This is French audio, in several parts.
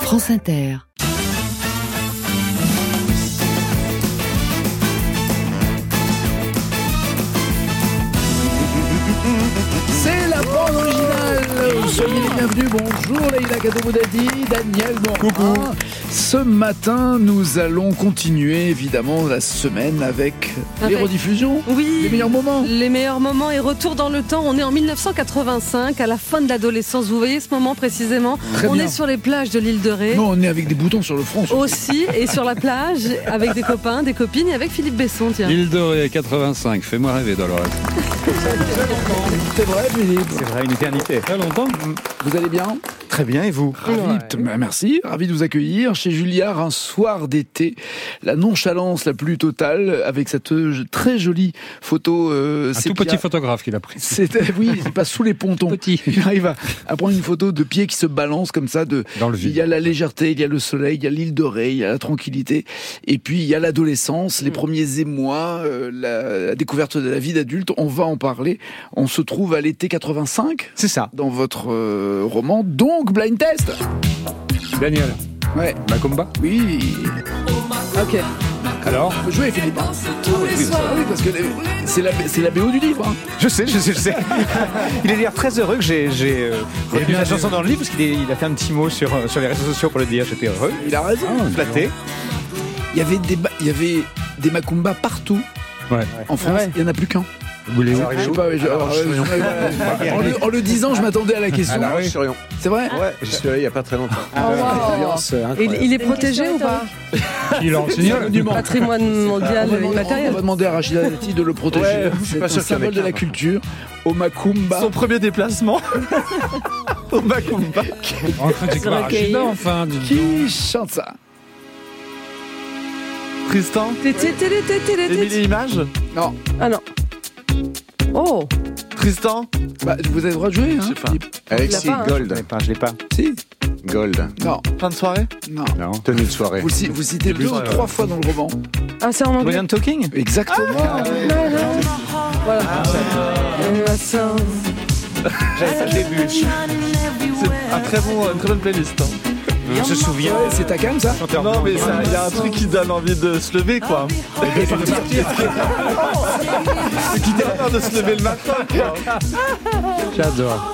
France Inter. C'est la bande originale. Soyez les bienvenus. Bonjour Leïla Kadoumoudadi, Daniel Morin. Ce matin, nous allons continuer évidemment la semaine avec les rediffusions. Oui, les meilleurs moments. Les meilleurs moments et retour dans le temps. On est en 1985, à la fin de l'adolescence. Vous voyez ce moment précisément. Très bien. Est sur les plages de l'île de Ré. Non, on est avec des boutons sur le front. Aussi, et sur la plage, avec des copains, des copines, et avec Philippe Besson, tiens. L'île de Ré, 85, fais-moi rêver Dolores. C'est vrai, Philippe. C'est vrai, une éternité. Très longtemps. Vous allez bien? Très bien, et vous? Merci, ravi de vous accueillir chez Julliard un soir d'été. La nonchalance la plus totale avec cette très jolie photo. Un tout petit photographe qu'il a pris. Oui, il passe sous les pontons. Petit. Il arrive à prendre une photo de pieds qui se balancent comme ça. Dans le vide. Il y a la légèreté, il y a le soleil, il y a l'île de Ré, il y a la tranquillité. Et puis il y a l'adolescence, les premiers émois, la découverte de la vie d'adulte. On va en parler. On se trouve à l'été 85. C'est ça. Dans votre roman. Donc, blind test. Daniel, Ouais. Macumba. Oui. Ok. Alors Faut jouer, Philippe. Oui, parce que c'est la BO du livre. Hein. Je sais. Il est d'ailleurs très heureux que j'ai retenu la chanson dans le livre, parce qu'il a fait un petit mot sur les réseaux sociaux pour le dire. J'étais heureux, Il a raison. flatté. Il y avait des Macumba partout Ouais. en France. Ouais. Il n'y en a plus qu'un. Boulez où Je sais pas, en le disant, je m'attendais à la question. Churion. C'est vrai? Ouais, j'y suis allé il n'y a pas très longtemps. Oh, wow. Il est protégé ou pas? Il en signale Du Mans. Patrimoine mondial On immatériel. va demander à Rachida Dati de le protéger. Ouais, je suis C'est pas un sûr qu'il y en ait symbole de qu'un, la hein. culture. Au Macumba. Son premier déplacement au Macumba. On critique Se pas recueillir. Rachida, enfin. dis donc. Qui chante ça? Tristan, Émilie Image. Non. Ah non. Oh. Tristan, Bah, vous avez le droit de jouer, hein? Je sais pas. Philippe. Alexis Il l'a pas, hein. Gold. Je l'ai pas. Si. Gold. Non. Fin de soirée. Non. Non. Tenue de soirée. Vous citez deux ou trois fois dans le roman. Ah, c'est en anglais. Modern Talking. Exactement. Voilà. J'avais pas le début. C'est une très bonne playlist. Hein. On se souvient. Ouais, c'est ta cam, ça? Non, mais il y a un truc qui donne envie de se lever, quoi. Qui donne envie de se lever le matin, quoi. J'adore.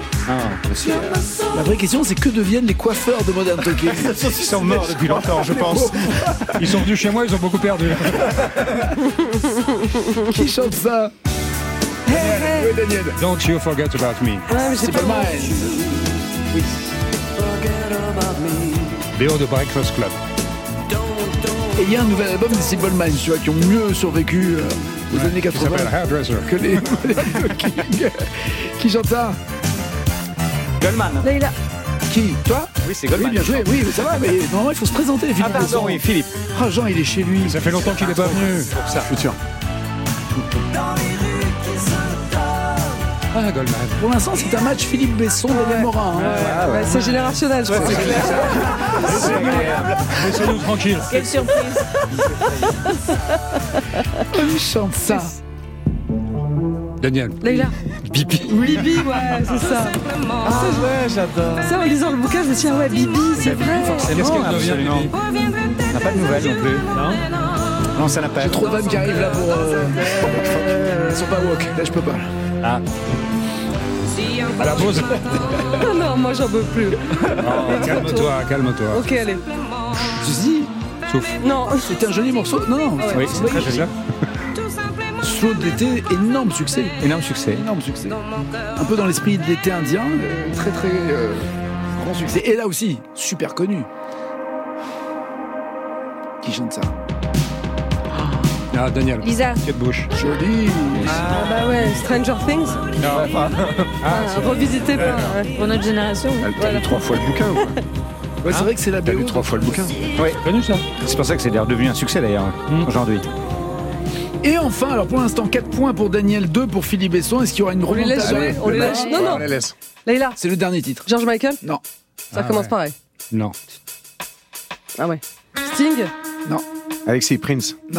La vraie question, c'est que deviennent les coiffeurs de Modern Talking? Ils sont morts depuis longtemps, je pense. Ils sont venus chez moi, ils ont beaucoup perdu. Qui chante ça? Oui, Daniel. Don't you forget about me. Ouais, mais j'ai C'est pas pas mal. BO de Breakfast Club. Et il y a un nouvel album des Simple Minds, tu vois, qui ont mieux survécu aux années Qui 80 s'appelle Hairdresser. que les Modern Talking. Qui chante ça? Goldman. Leïla. Qui? Toi? Oui, c'est Oui, Goldman. bien joué, oui, ça va, mais normalement il faut se présenter, Philippe. Ah, pardon, Besson. oui, Philippe. Ah, Jean, il est chez lui. Ça fait longtemps qu'il n'est pas venu. Pour ça. Futur. Ah, Goldman. Pour l'instant, c'est un match Philippe Besson, Daniel Morin. Hein. Ouais, c'est générationnel, je crois. C'est agréable. Laissez-nous tranquille. Quelle surprise. Qui chante ça? Daniel. Leïla. Bibi. Bibi, ouais, c'est ça. Ah, ouais, j'adore. Ça, en lisant le bouquin, je me suis dit, ah ouais, Bibi, c'est vrai. Qu'est-ce qu'elle devient, absolument. Bibi? On n'a pas de nouvelles non plus. Non, ça n'a pas. J'ai trop de vannes qui arrivent là pour. Elles sont pas woke, là je peux pas. Ah. À la pause. Ah non, moi, j'en peux plus. Calme-toi, calme-toi. Ok, allez. Zizi, Souffle. Non. c'était un joli morceau. Non, Oui, c'est très joli. Slow d'été, énorme succès. Énorme succès. Énorme succès. Un peu dans l'esprit de l'été indien, très très grand succès. Et là aussi, super connu. Qui chante ça? Ah, Daniel. Lisa. Kate Bush. Joli. Ah bah ouais, Stranger Things. Revisitez pas. Ouais. Pour notre génération. T'as lu 3 fois le bouquin ou quoi? Ouais, c'est vrai que c'est la T'as BO. lu 3 fois le bouquin? Oui. Connu ça. C'est pour ça que c'est d'ailleurs devenu un succès d'ailleurs aujourd'hui. Et enfin, alors pour l'instant, 4 points pour Daniel, 2 pour Philippe Besson. Est-ce qu'il y aura une On les laisse remontada? jouer. On les laisse. Non, non. On les laisse. Leïla. C'est le dernier titre. George Michael. Non. Ça commence ouais. pareil. Non. Ah ouais. Sting. Non. Alexis Prince. Non.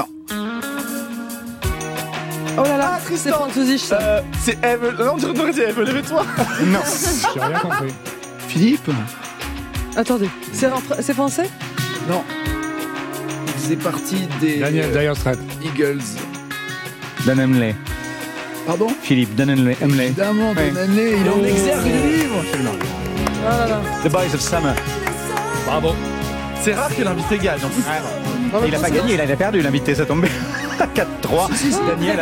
Oh là là, c'est Franzosisch ça. C'est Eve. Non, on dirait que c'est Eve, lève-toi. Non. J'ai rien compris. Philippe? Attendez, c'est français? Non. Il faisait partie des Daniel, Dire Straits. Eagles. Dan Henley. Pardon? Philippe, Dan Henley. Évidemment, Oui. Dan Henley, il est en exergue du livre. Ah là là. The Boys of Summer. Bravo. C'est rare que l'invité gagne. En plus. Il n'a pas gagné, il a perdu l'invité, ça tombe bien. 4-3. Daniel.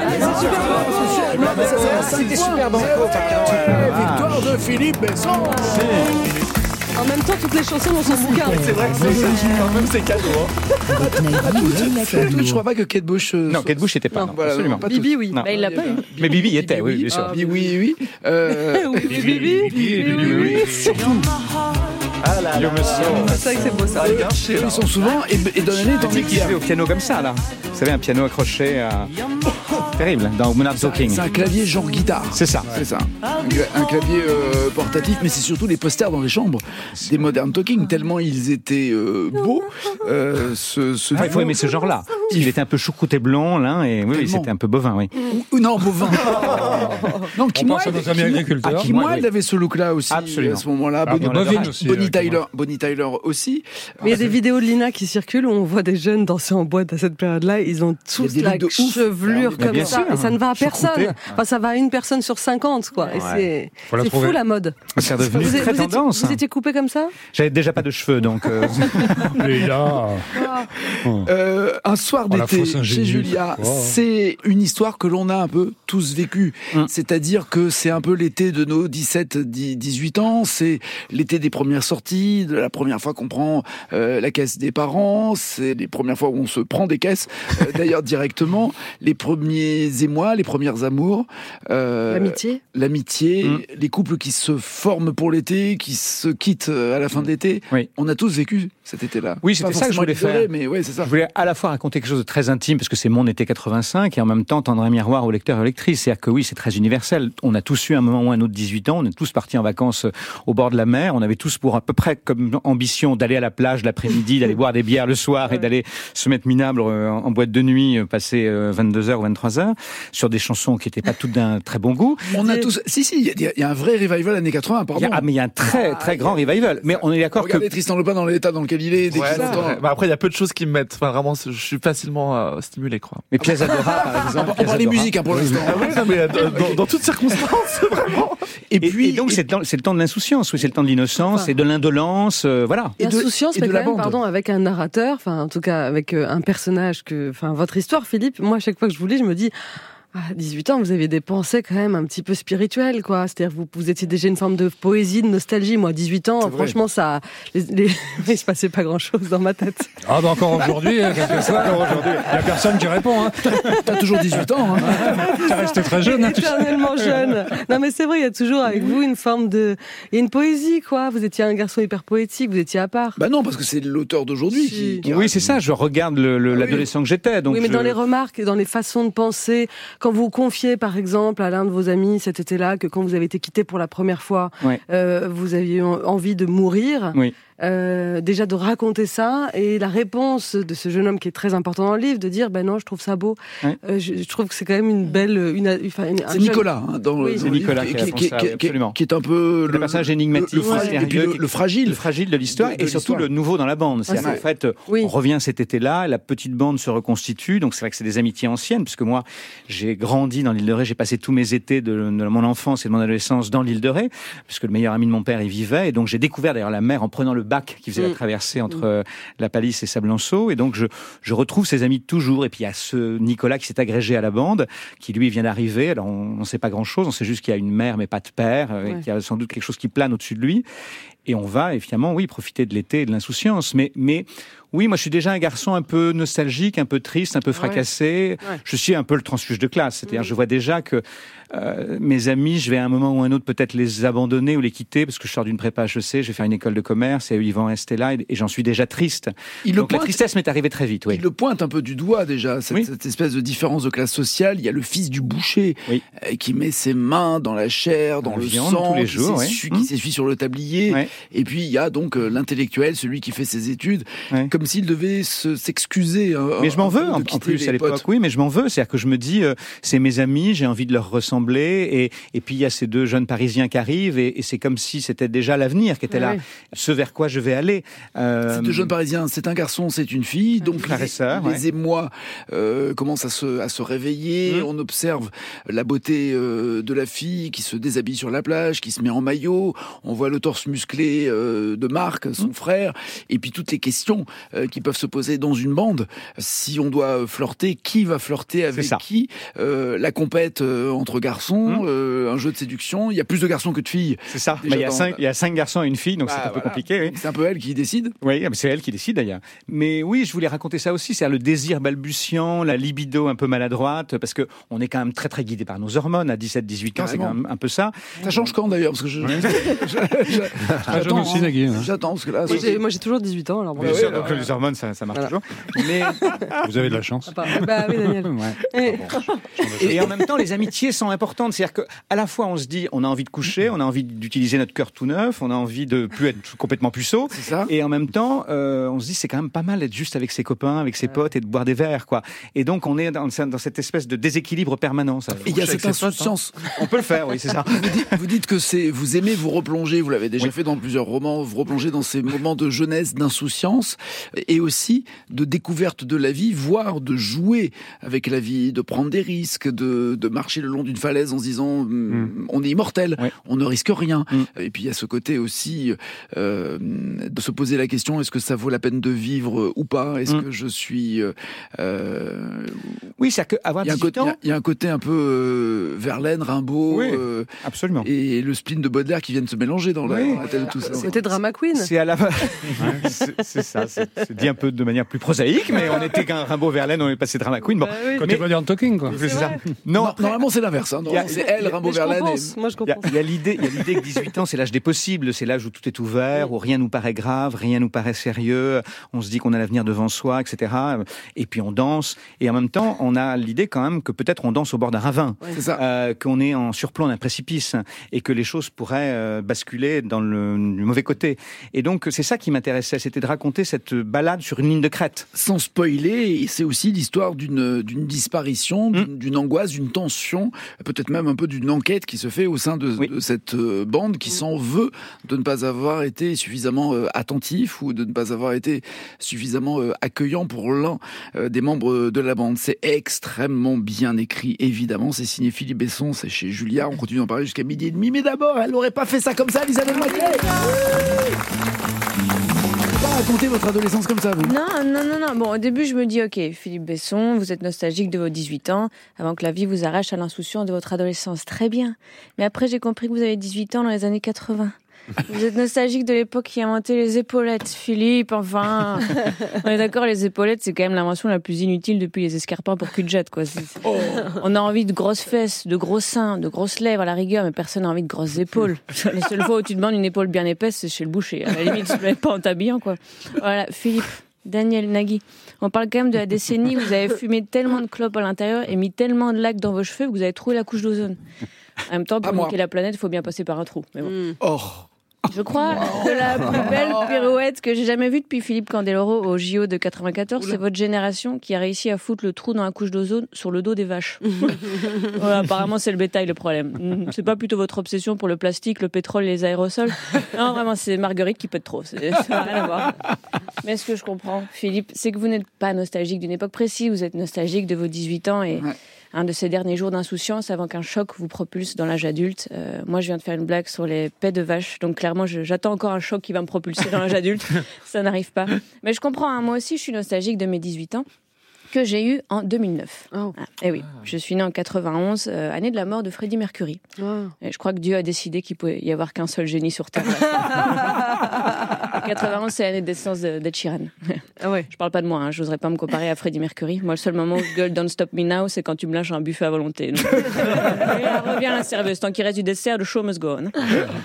C'était super banco. Victoire de Philippe Besson. En même temps, toutes les chansons dans son bouquin. C'est vrai que c'est quand même c'est cadeau. Je crois pas que Kate Bush. Non, Kate Bush n'était pas. Non. Non, Voilà, absolument. non, pas Bibi, tous. oui. Non. Bah, il l'a pas eu. Mais Bibi y était, oui, bien sûr. Oui, oui. Bibi. You must know. C'est vrai que c'est beau ça. Ils sont souvent et Don Henley est en Tu sais qu'il équipe. jouait au piano comme ça, là. Vous savez, un piano accroché à... Terrible, dans Monarch Talking. C'est un clavier genre guitare. C'est ça. C'est ça. Un clavier portatif, mais c'est surtout les posters dans les chambres des Modern Talking, tellement ils étaient beaux. Il faut aimer ce genre-là. Il était un peu choucroute et blond, là, et oui, Tellement. c'était un peu bovin, oui. Ou non, bovin. Non, On pense à nos amis agriculteurs. Kim Wilde avait ce look-là aussi Absolument. à ce moment-là. Ah, bovine aussi, Bonnie Kim Wilde. Tyler aussi. Mais il y a des vidéos de Lina qui circulent où on voit des jeunes danser en boîte à cette période-là. Ils ont tous des la looks de ouf. chevelure Mais comme bien ça. sûr. Et ça ne va à Choucrouté. personne. Enfin, ça va à une personne sur 50, quoi. Et Faut la c'est trouver. fou la mode. C'est redevenu très tendance. Vous étiez coupé comme ça? J'avais déjà pas de cheveux, donc... Et là, Un soir Oh, la d'été fausse chez ingénue. Julia, Oh. c'est une histoire que l'on a un peu tous vécue. C'est-à-dire que c'est un peu l'été de nos 17-18 ans, c'est l'été des premières sorties, de la première fois qu'on prend la caisse des parents, c'est les premières fois où on se prend des caisses, d'ailleurs directement, les premiers émois, les premières amours. L'amitié? L'amitié, les couples qui se forment pour l'été, qui se quittent à la fin de l'été. Oui. On a tous vécu cet été-là. Oui, c'était Pas ça que je voulais forcément faire. Mais ouais, c'est ça. Je voulais à la fois raconter quelque chose de très intime, parce que c'est mon été 85, et en même temps tendre un miroir aux lecteurs et aux lectrices. C'est-à-dire que oui, c'est très universel. On a tous eu un moment ou un autre 18 ans, on est tous partis en vacances au bord de la mer, on avait tous pour à peu près comme ambition d'aller à la plage l'après-midi, d'aller boire des bières le soir et d'aller se mettre minable en boîte de nuit, passer 22h ou 23h, sur des chansons qui n'étaient pas toutes d'un très bon goût. On a tous. Si, il y a un vrai revival années 80, pardon. Mais il y a un très grand revival. Mais on est d'accord que... Regardez Tristan Lopin dans l'état dans lequel il est. Dès Ouais, qu'il c'est entend. vrai. Bah après, il y a peu de choses qui me mettent. Enfin, vraiment, je suis facilement stimulé, quoi. Mais Piazza Dora, par exemple. On parle des musiques pour l'instant. Non, mais dans toutes circonstances, vraiment. Et puis, Et donc, c'est le temps de l'insouciance, oui, c'est le temps de l'innocence et de l'indolence, voilà. Et de- Insouciance, et mais de quand la même, bande. pardon, avec un narrateur, enfin, en tout cas, avec un personnage enfin, votre histoire, Philippe, moi, à chaque fois que je vous lis, je me dis, à 18 ans, vous aviez des pensées quand même un petit peu spirituelles, quoi. C'est-à-dire, vous étiez déjà une forme de poésie, de nostalgie. Moi, à 18 ans, C'est vrai. franchement, il se passait pas grand-chose dans ma tête. ah bah encore aujourd'hui, quelquefois, il y a personne qui répond. Hein. t'as toujours 18 ans. Hein. T'es resté très jeune. Hein, Éternellement jeune. Non, mais c'est vrai, il y a toujours avec vous une forme de... Il y a une poésie, quoi. Vous étiez un garçon hyper poétique, vous étiez à part. Bah non, parce que c'est l'auteur d'aujourd'hui Si. qui Oui, c'est ça, je regarde l'adolescent que j'étais. Donc oui, mais dans les remarques, dans les façons de penser, quand vous confiez, par exemple, à l'un de vos amis cet été-là, que quand vous avez été quitté pour la première fois, Ouais. vous aviez envie de mourir, Oui. déjà de raconter ça, et la réponse de ce jeune homme qui est très important dans le livre, de dire, ben non, je trouve ça beau. Ouais. Je trouve que c'est quand même une belle... C'est Nicolas, hein, dans Oui, le c'est livre, Nicolas qui répond ça, oui, absolument. qui est un peu Le personnage énigmatique, le fragile, mystérieux, et puis le fragile. le fragile de l'histoire de et surtout l'histoire. le nouveau dans la bande. C'est-à-dire Ouais. qu'en fait, Oui. on revient cet été-là, la petite bande se reconstitue, donc c'est vrai que c'est des amitiés anciennes, puisque moi, j'ai grandi dans l'île de Ré, j'ai passé tous mes étés de mon enfance et de mon adolescence dans l'île de Ré, puisque le meilleur ami de mon père y vivait, et donc j'ai découvert d'ailleurs la mer en prenant le bac qui faisait la traversée entre la Palisse et Sablanceau, et donc je retrouve ces amis de toujours, et puis il y a ce Nicolas qui s'est agrégé à la bande, qui lui vient d'arriver, alors on ne sait pas grand-chose, on sait juste qu'il y a une mère mais pas de père, et qu'il y a sans doute quelque chose qui plane au-dessus de lui, et on va évidemment, oui, profiter de l'été et de l'insouciance, mais oui, moi je suis déjà un garçon un peu nostalgique, un peu triste, un peu fracassé. Ouais. Je suis un peu le transfuge de classe, c'est-à-dire je vois déjà que mes amis, je vais à un moment ou un autre peut-être les abandonner ou les quitter parce que je sors d'une prépa HEC, je vais faire une école de commerce et eux ils vont rester là et j'en suis déjà triste. Donc la tristesse m'est arrivée très vite. Oui. Il le pointe un peu du doigt déjà, cette espèce de différence de classe sociale. Il y a le fils du boucher qui met ses mains dans la chair, dans le viande, sang, tous les jours, qui s'essuie sur le tablier. Ouais. Et puis il y a donc l'intellectuel, celui qui fait ses études, comme s'il devait s'excuser. Mais je m'en veux en plus à l'époque. Oui, mais je m'en veux. C'est-à-dire que je me dis, c'est mes amis, j'ai envie de leur ressembler. Et puis il y a ces deux jeunes Parisiens qui arrivent, et c'est comme si c'était déjà l'avenir qui était là, ce vers quoi je vais aller. Ces deux jeunes Parisiens, c'est un garçon, c'est une fille. Donc les émois commencent à se réveiller. On observe la beauté de la fille qui se déshabille sur la plage, qui se met en maillot. On voit le torse musclé de Marc, son frère. Et puis toutes les questions qui peuvent se poser dans une bande. Si on doit flirter, qui va flirter avec qui? La compète entre garçons, un jeu de séduction. Il y a plus de garçons que de filles. C'est ça. Il y a 5 garçons et une fille, donc c'est un peu compliqué. Oui. C'est un peu elle qui décide. Oui, c'est elle qui décide d'ailleurs. Mais oui, je voulais raconter ça aussi. C'est le désir balbutiant, la libido un peu maladroite, parce que on est quand même très très guidé par nos hormones à 17-18 ans. C'est quand même un peu ça. Ça change quand d'ailleurs, parce que j'attends aussi, Nagui. J'attends parce que là. Moi j'ai toujours 18 ans, alors. Bien sûr, donc les hormones, ça marche toujours. Mais vous avez de la chance. Bah oui, Daniel. Et en même temps, les amitiés sont importantes. C'est-à-dire qu'à la fois, on se dit, on a envie de coucher, on a envie d'utiliser notre cœur tout neuf, on a envie de plus être complètement puceau. C'est ça. Et en même temps, on se dit, c'est quand même pas mal d'être juste avec ses copains, avec ses potes et de boire des verres, quoi. Et donc, on est dans cette espèce de déséquilibre permanent. Et il y a cette insouciance. On peut le faire, oui, c'est ça. Vous dites que vous aimez vous replonger, vous l'avez déjà fait dans plusieurs romans, vous replonger dans ces moments de jeunesse, d'insouciance, et aussi de découverte de la vie, voire de jouer avec la vie, de prendre des risques, de marcher le long d'une falaise en se disant on est immortel, on ne risque rien. Et puis il y a ce côté aussi de se poser la question, est-ce que ça vaut la peine de vivre ou pas? Est-ce que je suis... Oui, c'est qu'avoir 18 ans... Il y a un côté un peu Verlaine, Rimbaud, absolument. Et le spleen de Baudelaire qui viennent se mélanger dans la tête de tout ça. C'était drama queen. C'est à la c'est ça, c'est dit un peu de manière plus prosaïque, mais on était qu'un Rimbaud, Verlaine, on est passé drama queen. Bon, côté modern talking, quoi. C'est ça. Non, normalement c'est l'inverse. Hein. C'est elle, Rimbaud, Verlaine. Moi je comprends. Il y a l'idée que 18 ans, c'est l'âge des possibles, c'est l'âge où tout est ouvert, où rien nous paraît grave, rien nous paraît sérieux, on se dit qu'on a l'avenir devant soi, etc. Et puis on danse, et en même temps, on a l'idée quand même que peut-être on danse au bord d'un ravin, qu'on est en surplomb d'un précipice, et que les choses pourraient basculer dans le mauvais côté. Et donc, c'est ça qui m'intéressait, c'était de raconter cette balade sur une ligne de crête. Sans spoiler, c'est aussi l'histoire d'une disparition, d'une angoisse, d'une tension, peut-être même un peu d'une enquête qui se fait au sein de cette bande qui s'en veut de ne pas avoir été suffisamment attentif ou de ne pas avoir été suffisamment accueillant pour l'un des membres de la bande. C'est extrêmement bien écrit, évidemment. C'est signé Philippe Besson, c'est chez Julliard. On continue d'en parler jusqu'à 12h30. Mais d'abord, elle n'aurait pas fait ça comme ça, Isabelle Maclay. Racontez votre adolescence comme ça, vous? Non. Bon, au début, je me dis, ok, Philippe Besson, vous êtes nostalgique de vos 18 ans, avant que la vie vous arrache à l'insouciance de votre adolescence. Très bien. Mais après, j'ai compris que vous avez 18 ans dans les années 80. Vous êtes nostalgique de l'époque qui a inventé les épaulettes, Philippe, enfin. On est d'accord, les épaulettes, c'est quand même l'invention la plus inutile depuis les escarpins pour cul-de-jatte, quoi. On a envie de grosses fesses, de gros seins, de grosses lèvres à la rigueur, mais personne n'a envie de grosses épaules. La seule fois où tu demandes une épaule bien épaisse, c'est chez le boucher. À la limite, tu ne pas en t'habillant, quoi. Voilà, Philippe, Daniel, Nagui. On parle quand même de la décennie où vous avez fumé tellement de clopes à l'intérieur et mis tellement de lac dans vos cheveux que vous avez trouvé la couche d'ozone. En même temps, pour niquer la planète, il faut bien passer par un trou. Mais bon. Je crois que la plus belle pirouette que j'ai jamais vue depuis Philippe Candeloro au JO de 94, c'est votre génération qui a réussi à foutre le trou dans la couche d'ozone sur le dos des vaches. Voilà, apparemment, c'est le bétail le problème. C'est pas plutôt votre obsession pour le plastique, le pétrole et les aérosols? Non, vraiment, c'est Marguerite qui pète trop. Ça n'a rien à voir. Mais ce que je comprends, Philippe, c'est que vous n'êtes pas nostalgique d'une époque précise, vous êtes nostalgique de vos 18 ans et... un de ces derniers jours d'insouciance avant qu'un choc vous propulse dans l'âge adulte. Moi, je viens de faire une blague sur les pets de vache, donc clairement, j'attends encore un choc qui va me propulser dans l'âge adulte. Ça n'arrive pas. Mais je comprends, hein, moi aussi, je suis nostalgique de mes 18 ans. Que j'ai eu en 2009. Et oui, je suis née en 91, année de la mort de Freddie Mercury. Et je crois que Dieu a décidé qu'il pouvait y avoir qu'un seul génie sur Terre. 91, c'est l'année de naissance d'Ed Sheeran. Je parle pas de moi, hein, j'oserais pas me comparer à Freddie Mercury. Moi, le seul moment où je gueule Don't Stop Me Now, c'est quand tu me lâches un buffet à volonté. Donc... Et là, revient la serveuse. Tant qu'il reste du dessert, le show must go on.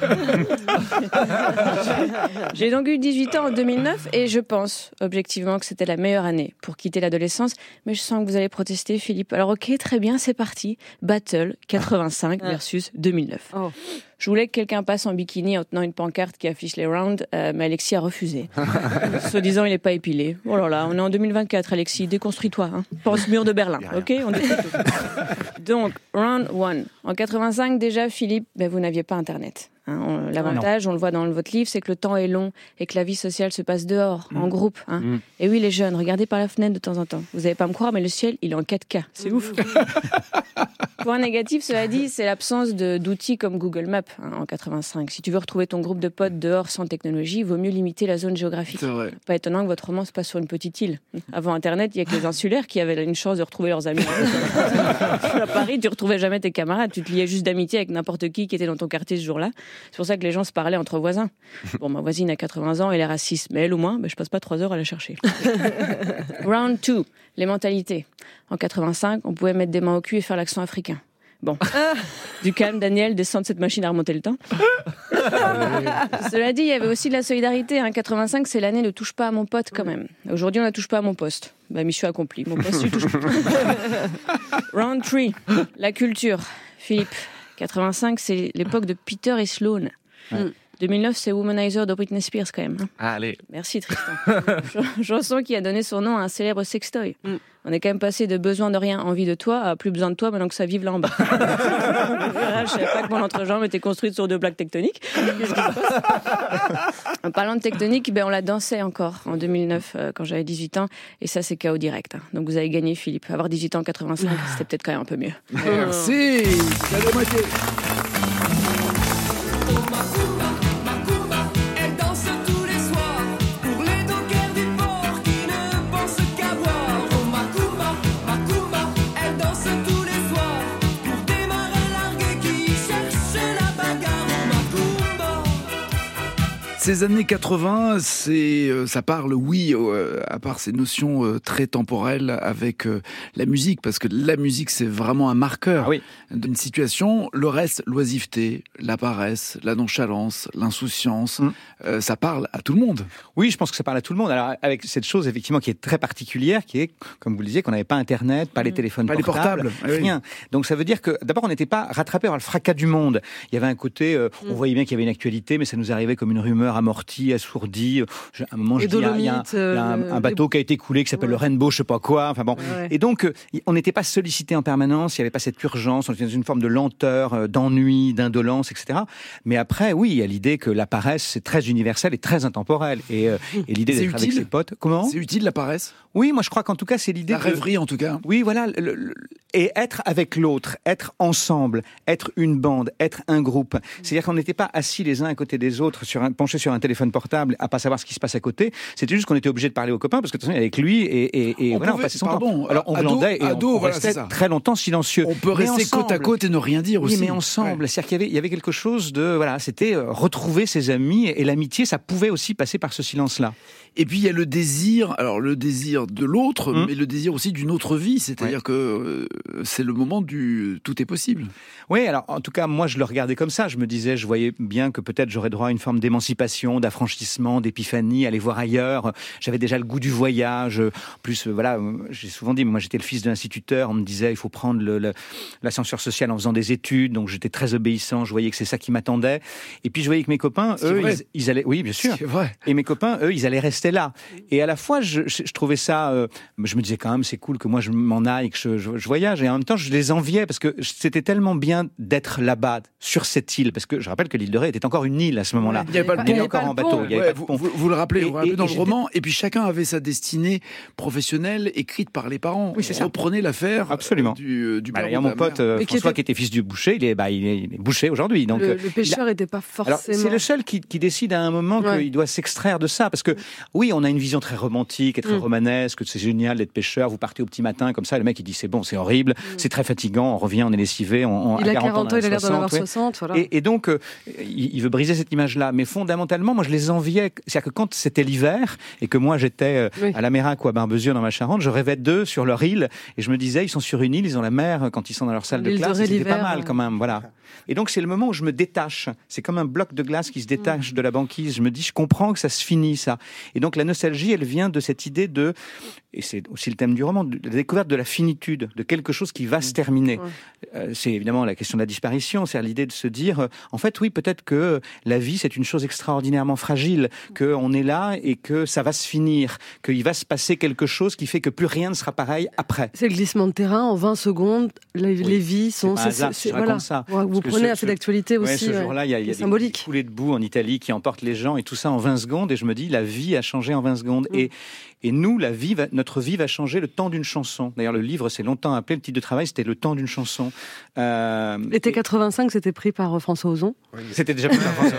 J'ai donc eu 18 ans en 2009 et je pense objectivement que c'était la meilleure année pour quitter l'adolescence. Mais je sens que vous allez protester, Philippe. Alors ok, très bien, c'est parti. Battle 85 versus 2009. Je voulais que quelqu'un passe en bikini en tenant une pancarte qui affiche les rounds, mais Alexis a refusé. Soi-disant, il n'est pas épilé. Oh là là, on est en 2024, Alexis, déconstruis-toi. Pense mur de Berlin, ok? On détruit tout. Donc, round 1. En 85, déjà, Philippe, vous n'aviez pas Internet. L'avantage, on le voit dans votre livre, c'est que le temps est long et que la vie sociale se passe dehors, en groupe. Et oui, les jeunes, regardez par la fenêtre de temps en temps. Vous n'allez pas me croire, mais le ciel, il est en 4K. C'est ouf. Point négatif, cela dit, c'est l'absence d'outils comme Google Maps en 85. Si tu veux retrouver ton groupe de potes dehors sans technologie, il vaut mieux limiter la zone géographique. C'est vrai. Pas étonnant que votre roman se passe sur une petite île. Avant Internet, il n'y a que les insulaires qui avaient une chance de retrouver leurs amis. À Paris, tu ne retrouvais jamais tes camarades. Tu te liais juste d'amitié avec n'importe qui était dans ton quartier ce jour-là. C'est pour ça que les gens se parlaient entre voisins. Bon, ma voisine a 80 ans, elle est raciste, mais elle au moins, je passe pas 3 heures à la chercher. Round 2, les mentalités. En 85, on pouvait mettre des mains au cul et faire l'accent africain. Bon, du calme, Daniel, descends de cette machine à remonter le temps. Cela dit, il y avait aussi de la solidarité. 85, c'est l'année ne touche pas à mon pote quand même. Aujourd'hui, on ne touche pas à mon poste. Mission accomplie. Mon poste, tu touches pas. Round 3, la culture. Philippe, 85, c'est l'époque de Peter et Sloan. 2009, c'est Womanizer de Britney Spears quand même. Allez. Merci Tristan. Chanson qui a donné son nom à un célèbre sextoy. On est quand même passé de besoin de rien, envie de toi, à plus besoin de toi maintenant que ça vive là en bas. Je savais pas que mon entrejambe était construite sur 2 plaques tectoniques. Qu'est-ce qui se passe ? En parlant de tectonique, on la dansait encore en 2009 quand j'avais 18 ans. Et ça, c'est KO direct. Donc vous avez gagné, Philippe. Avoir 18 ans en 85, c'était peut-être quand même un peu mieux. Merci. C'est la moitié. Ces années 80, ça parle, oui, à part ces notions très temporelles avec la musique, parce que la musique, c'est vraiment un marqueur d'une situation. Le reste, l'oisiveté, la paresse, la nonchalance, l'insouciance, ça parle à tout le monde. Oui, je pense que ça parle à tout le monde. Alors, avec cette chose, effectivement, qui est très particulière, qui est, comme vous le disiez, qu'on n'avait pas Internet, pas les téléphones portables, rien. Donc, ça veut dire que, d'abord, on n'était pas rattrapé par le fracas du monde. Il y avait un côté, on voyait bien qu'il y avait une actualité, mais ça nous arrivait comme une rumeur amorti, assourdi. À un moment, je dis, il y a un bateau qui a été coulé qui s'appelle le Rainbow, je sais pas quoi. Enfin bon. Et donc, on n'était pas sollicité en permanence. Il n'y avait pas cette urgence. On était dans une forme de lenteur, d'ennui, d'indolence, etc. Mais après, oui, il y a l'idée que la paresse, c'est très universel et très intemporel. Et l'idée d'être avec ses potes. Comment ? C'est utile, la paresse ? Oui, moi, je crois qu'en tout cas, c'est l'idée. La rêverie, en tout cas. Oui, voilà. Et être avec l'autre, être ensemble, être une bande, être un groupe. C'est-à-dire qu'on n'était pas assis les uns à côté des autres, penchés sur un téléphone portable, à pas savoir ce qui se passe à côté. C'était juste qu'on était obligé de parler aux copains parce que de toute façon, avec lui et voilà, on passait son temps. Alors on glandait et on restait très longtemps silencieux. On peut rester côte à côte et ne rien dire aussi. Oui, mais ensemble. C'est-à-dire qu'il y avait quelque chose de c'était retrouver ses amis et l'amitié, ça pouvait aussi passer par ce silence-là. Et puis il y a le désir, alors le désir de l'autre, mais le désir aussi d'une autre vie, c'est-à-dire que c'est le moment du tout est possible. Oui, alors en tout cas moi je le regardais comme ça, je voyais bien que peut-être j'aurais droit à une forme d'émancipation, d'affranchissement, d'épiphanie, aller voir ailleurs. J'avais déjà le goût du voyage. En plus j'ai souvent dit, moi j'étais le fils de l'instituteur, on me disait il faut prendre l'ascenseur social en faisant des études, donc j'étais très obéissant, je voyais que c'est ça qui m'attendait. Et puis je voyais que mes copains, eux, ils allaient, oui bien sûr. C'est vrai. Et mes copains, eux, ils allaient rester là. Et à la fois, je trouvais ça, je me disais quand même, c'est cool que moi je m'en aille, que je voyage. Et en même temps, je les enviais parce que c'était tellement bien d'être là-bas, sur cette île. Parce que je rappelle que l'île de Ré était encore une île à ce moment-là. Il n'y avait pas le pont. Il y avait encore en bateau. Il y avait pas de pont. Vous le rappelez, dans le roman. Et puis chacun avait sa destinée professionnelle écrite par les parents. Oui, c'est ça. Reprenez l'affaire. Absolument. Du d'ailleurs, mon pote François, qui était fils du boucher, il est boucher aujourd'hui. Donc le pêcheur n'était pas forcément. Alors, c'est le seul qui décide à un moment qu'il doit s'extraire de ça. Parce que oui, on a une vision très romantique et très romanesque, c'est génial d'être pêcheur, vous partez au petit matin comme ça, le mec il dit c'est bon, c'est horrible, c'est très fatigant, on revient, on est lessivé, il a 40 ans, il a l'air d'en avoir 60, voilà. Et donc il veut briser cette image-là, mais fondamentalement fondamentalement, moi je les enviais. C'est-à-dire que quand c'était l'hiver et que moi j'étais à la Mérac ou à Barbezieux dans ma Charente, je rêvais d'eux sur leur île et je me disais, ils sont sur une île, ils ont la mer quand ils sont dans leur salle de classe, c'était pas mal quand même, voilà. Et donc c'est le moment où je me détache. C'est comme un bloc de glace qui se détache de la banquise. Je me dis, je comprends que ça se finit, ça. Et donc la nostalgie, elle vient de cette idée de, et c'est aussi le thème du roman, de la découverte de la finitude, de quelque chose qui va se terminer. C'est évidemment la question de la disparition, c'est l'idée de se dire, en fait, oui, peut-être que la vie, c'est une chose extraordinairement fragile, qu'on est là et que ça va se finir, qu'il va se passer quelque chose qui fait que plus rien ne sera pareil après. C'est le glissement de terrain, en 20 secondes, les vies sont... C'est voilà. Ça. Vous prenez un fait d'actualité aussi. Ce jour-là, il y a des coulées de boue en Italie qui emportent les gens et tout ça en 20 secondes. Et je me dis, la vie a changé en 20 secondes. Et nous, notre vie va changer le temps d'une chanson. D'ailleurs, le livre s'est longtemps appelé, le titre de travail, c'était Le temps d'une chanson. L'été 85, c'était pris par François Ozon. C'était déjà pris par François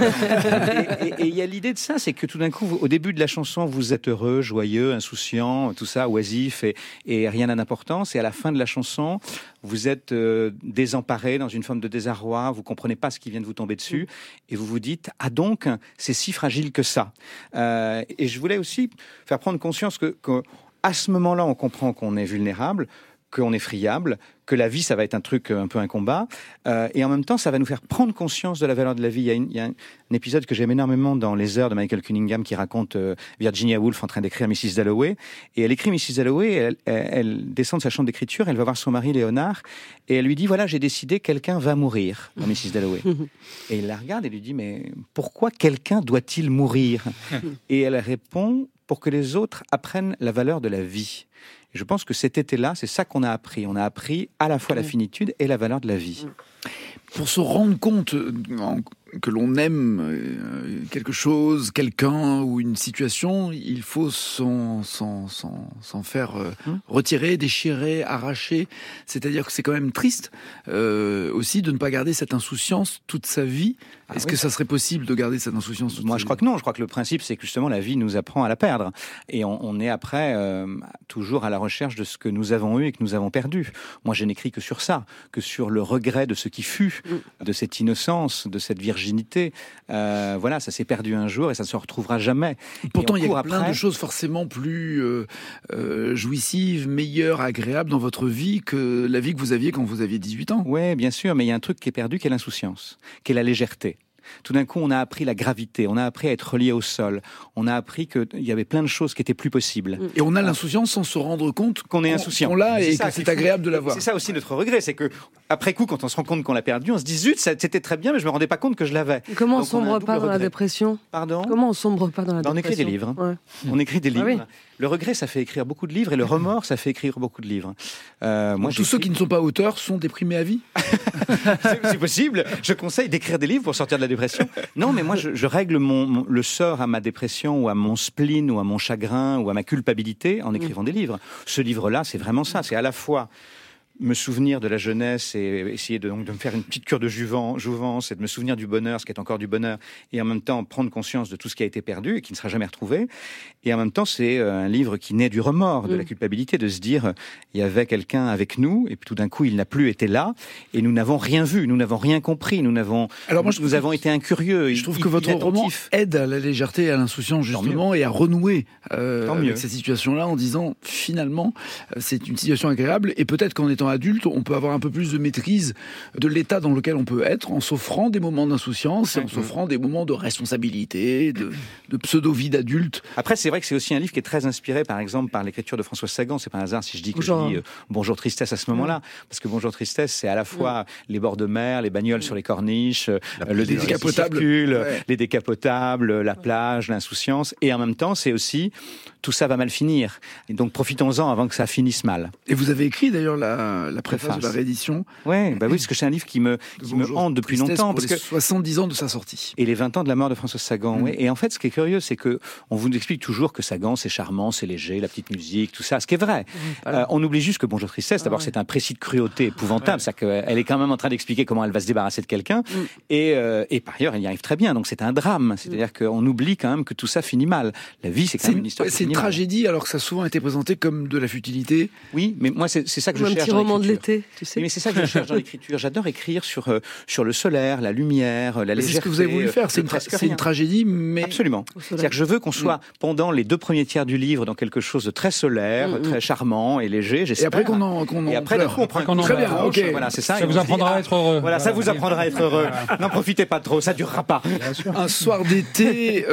Ozon. Et il y a l'idée de ça, c'est que tout d'un coup, au début de la chanson, vous êtes heureux, joyeux, insouciant, tout ça, oisif, et rien n'a d'importance. Et à la fin de la chanson, vous êtes désemparé, dans une forme de désarroi, vous comprenez pas ce qui vient de vous tomber dessus, et vous vous dites, ah donc, c'est si fragile que ça. Et je voulais aussi faire prendre conscience que à ce moment-là, on comprend qu'on est vulnérable, qu'on est friable, que la vie, ça va être un truc, un peu un combat, et en même temps, ça va nous faire prendre conscience de la valeur de la vie. Il y a un épisode que j'aime énormément dans Les Heures de Michael Cunningham qui raconte Virginia Woolf en train d'écrire Mrs. Dalloway, et elle écrit Mrs. Dalloway, elle descend de sa chambre d'écriture, elle va voir son mari Léonard, et elle lui dit, voilà, j'ai décidé, quelqu'un va mourir dans Mrs. Dalloway. Et il la regarde et lui dit, mais pourquoi quelqu'un doit-il mourir? Et elle répond, pour que les autres apprennent la valeur de la vie. Et je pense que cet été-là, c'est ça qu'on a appris. On a appris à la fois la finitude et la valeur de la vie. Pour se rendre compte que l'on aime quelque chose, quelqu'un ou une situation, il faut s'en faire retirer, déchirer, arracher. C'est-à-dire que c'est quand même triste aussi de ne pas garder cette insouciance toute sa vie. Est-ce que ça serait possible de garder cette insouciance toute sa vie ? Moi, je crois que non. Je crois que le principe, c'est que justement, la vie nous apprend à la perdre. Et on est après toujours à la recherche de ce que nous avons eu et que nous avons perdu. Moi, je n'écris que sur ça, que sur le regret de ce qui fut, de cette innocence, de cette virginité. Voilà, ça s'est perdu un jour et ça ne se retrouvera jamais. Pourtant, il y a plein de choses forcément plus jouissives, meilleures, agréables dans votre vie que la vie que vous aviez quand vous aviez 18 ans. Oui, bien sûr, mais il y a un truc qui est perdu, qui est l'insouciance, qui est la légèreté. Tout d'un coup, on a appris la gravité, on a appris à être relié au sol, on a appris qu'il y avait plein de choses qui étaient plus possibles. Et on a l'insouciance sans se rendre compte qu'on est insouciant. Qu'on l'a et que c'est agréable de l'avoir. C'est ça aussi notre regret, c'est que après coup, quand on se rend compte qu'on l'a perdu, on se dit zut, c'était très bien, mais je me rendais pas compte que je l'avais. Comment on sombre pas dans la dépression ? Pardon ? Comment on sombre pas dans la dépression ? On écrit des livres. Ouais. On écrit des livres. Ah oui. Le regret, ça fait écrire beaucoup de livres, et le remords, ça fait écrire beaucoup de livres. Moi, tous ceux qui ne sont pas auteurs sont déprimés à vie. C'est possible. Je conseille d'écrire des livres pour sortir de la dépression. Non, mais moi, je règle le sort à ma dépression ou à mon spleen ou à mon chagrin ou à ma culpabilité en écrivant des livres. Ce livre-là, c'est vraiment ça. C'est à la fois me souvenir de la jeunesse et essayer de me faire une petite cure de jouvence et de me souvenir du bonheur, ce qui est encore du bonheur, et en même temps prendre conscience de tout ce qui a été perdu et qui ne sera jamais retrouvé. Et en même temps, c'est un livre qui naît du remords, de la culpabilité, de se dire il y avait quelqu'un avec nous et puis tout d'un coup il n'a plus été là et nous n'avons rien vu, nous n'avons rien compris, nous avons été incurieux. Je trouve que votre roman aide à la légèreté et à l'insouciance justement et à renouer avec cette situation-là en disant finalement c'est une situation agréable et peut-être qu'en étant adulte, on peut avoir un peu plus de maîtrise de l'état dans lequel on peut être en s'offrant des moments d'insouciance et en s'offrant des moments de responsabilité, de pseudo-vie d'adulte. Après, c'est vrai que c'est aussi un livre qui est très inspiré, par exemple, par l'écriture de François Sagan. C'est pas un hasard si je dis que je lis Bonjour Tristesse à ce moment-là. Parce que Bonjour Tristesse, c'est à la fois les bords de mer, les bagnoles sur les corniches, le décapotable, les décapotables, la plage, l'insouciance. Et en même temps, c'est aussi tout ça va mal finir. Et donc, profitons-en avant que ça finisse mal. Et vous avez écrit d'ailleurs la préface de la réédition. Oui, parce que c'est un livre qui me hante depuis longtemps. Parce que 70 ans de sa sortie. Et les 20 ans de la mort de François Sagan. Et en fait, ce qui est curieux, c'est que on vous explique toujours que Sagan, c'est charmant, c'est léger, la petite musique, tout ça, ce qui est vrai. On oublie juste que Bonjour Tristesse, d'abord, c'est un précis de cruauté épouvantable. C'est-à-dire qu'elle est quand même en train d'expliquer comment elle va se débarrasser de quelqu'un. Et par ailleurs, elle y arrive très bien. Donc c'est un drame. C'est-à-dire qu'on oublie quand même que tout ça finit mal. La vie, c'est quand même une histoire qui finit animal. tragédie, alors que ça a souvent été présenté comme de la futilité. Oui, mais moi, c'est ça que je Un cherche petit dans roman de l'écriture. l'été, tu sais. Mais c'est ça que je cherche dans l'écriture. J'adore écrire sur le solaire, la lumière, la légèreté. C'est ce que vous avez voulu faire, c'est une tragédie, mais... Absolument. C'est-à-dire que je veux qu'on soit, pendant les 2 premiers tiers du livre, dans quelque chose de très solaire, très charmant et léger, j'espère. Et après qu'on en Et après, pleure. on prend Très bien, ok. Voilà, c'est ça. Ça vous apprendra à être heureux. Voilà, ça vous apprendra à être heureux. N'en profitez pas trop, ça durera pas. Un soir d'été,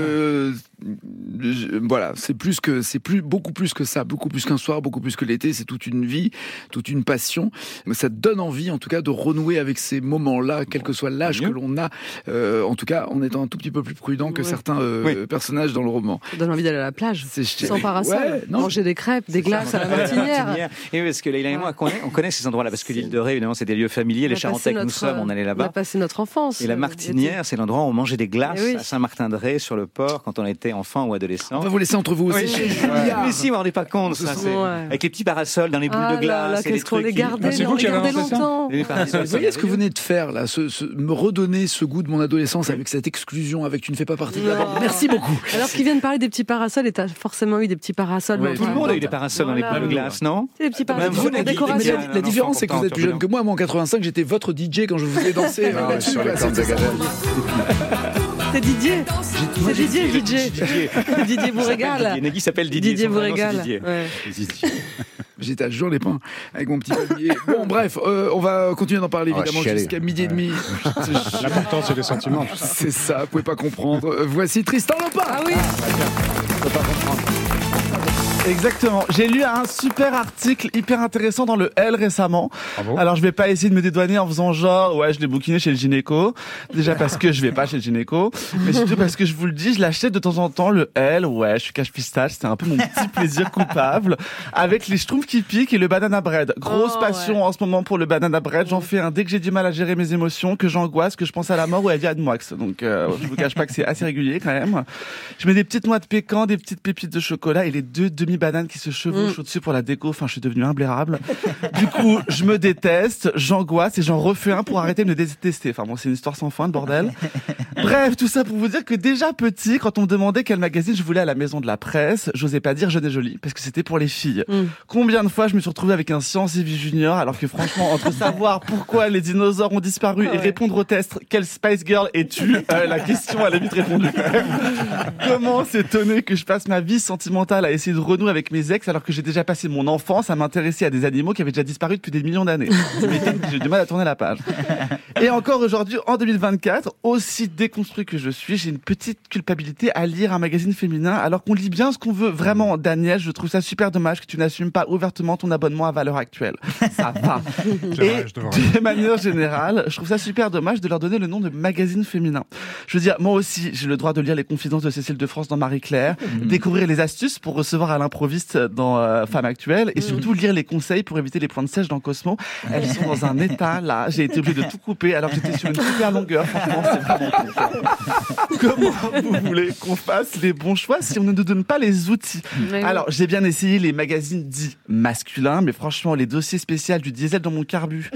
voilà, beaucoup plus que ça, beaucoup plus qu'un soir, beaucoup plus que l'été, c'est toute une vie, toute une passion. Ça donne envie, en tout cas, de renouer avec ces moments-là, quel que soit l'âge que l'on a, en tout cas, en étant un tout petit peu plus prudent que certains personnages dans le roman. Ça donne envie d'aller à la plage, sans parasol, manger des crêpes, des glaces à la martinière. Et oui, parce que Leïla et moi, on connaît ces endroits-là, parce que l'île de Ré, évidemment, c'est des lieux familiers, les Charentais que nous sommes, on allait On a là-bas. passé notre enfance. Et la Martinière, c'est l'endroit où on mangeait des glaces Eh oui. à Saint-Martin-de-Ré, sur le port, quand on était enfant ou adolescent. On va vous laisser entre vous aussi. Mais si, on ne rendait pas compte, ça. Avec les petits parasols dans les boules de glace. Là, qu'est-ce qu'on les gardait, c'est vous qui avez inventé ça longtemps. Vous voyez ce que vous venez de faire là, me redonner ce goût de mon adolescence avec cette exclusion, avec tu ne fais pas partie de la bande. Merci beaucoup. Alors qu'ils viennent parler des petits parasols, et t'as forcément eu des petits parasols. Ouais, Tout le monde a eu des parasols dans les boules de glace, non? C'est des petits parasols Même vous, pour Nagui, décoration. La différence, c'est que vous êtes plus jeune que moi. Moi, en 85, j'étais votre DJ quand je vous faisais danser là-dessus. sur les Voilà, cordes de c'était ça. C'est Didier. C'est Didier. Didier vous régale. Nagui s'appelle Didier. Didier son vous vrai nom, c'est régale. Didier. Ouais. J'étais à jour les pains avec mon petit palier. Bon, bref, on va continuer d'en parler On va évidemment chialer. jusqu'à midi et demi. L'important, c'est les sentiments. C'est ça, vous pouvez pas comprendre. Voici Tristan Lopa. Ah oui. Exactement. J'ai lu un super article hyper intéressant dans le L récemment. Ah bon? Alors je vais pas essayer de me dédouaner en faisant genre ouais je l'ai bouquiné chez le gynéco. Déjà parce que je vais pas chez le gynéco, mais surtout parce que je vous le dis, je l'achète de temps en temps le L. Ouais, je suis cache pistache, c'était un peu mon petit plaisir coupable avec les schtroumpfs qui piquent et le banana bread. Grosse passion en ce moment pour le banana bread. J'en fais un dès que j'ai du mal à gérer mes émotions, que j'angoisse, que je pense à la mort ou à Viad Moix. Donc je vous cache pas que c'est assez régulier quand même. Je mets des petites noix de pécan, des petites pépites de chocolat et les 2 demi-bananes qui se chevauchent au-dessus pour la déco. Enfin, je suis devenu imblairable. Du coup, je me déteste, j'angoisse et j'en refais un pour arrêter de me détester. Enfin bon, c'est une histoire sans fin de bordel. Bref, tout ça pour vous dire que déjà petit, quand on me demandait quel magazine je voulais à la maison de la presse, j'osais pas dire Jeune et Jolie parce que c'était pour les filles. Combien de fois je me suis retrouvé avec un Science et Vie Junior alors que franchement, entre savoir pourquoi les dinosaures ont disparu et répondre au test quelle Spice Girl es-tu, la question elle est vite répondue. Comment s'étonner que je passe ma vie sentimentale à essayer de renouer avec mes ex alors que j'ai déjà passé mon enfance à m'intéresser à des animaux qui avaient déjà disparu depuis des millions d'années. Ça m'étonne que j'ai du mal à tourner la page. Et encore aujourd'hui, en 2024, aussi déconstruit que je suis, j'ai une petite culpabilité à lire un magazine féminin alors qu'on lit bien ce qu'on veut. Vraiment, Daniel, je trouve ça super dommage que tu n'assumes pas ouvertement ton abonnement à Valeurs Actuelles. Ça va. Et de manière générale, je trouve ça super dommage de leur donner le nom de magazine féminin. Je veux dire, moi aussi, j'ai le droit de lire les confidences de Cécile de France dans Marie-Claire, découvrir les astuces pour recevoir à l'improviste dans Femme Actuelle et surtout lire les conseils pour éviter les points de sèche dans Cosmo. Elles sont dans un état là, j'ai été obligé de tout couper alors que j'étais sur une super longueur. Franchement, c'est vraiment cool. Comment vous voulez qu'on fasse les bons choix si on ne nous donne pas les outils? Alors, j'ai bien essayé les magazines dits masculins, mais franchement, les dossiers spéciaux du diesel dans mon carbu,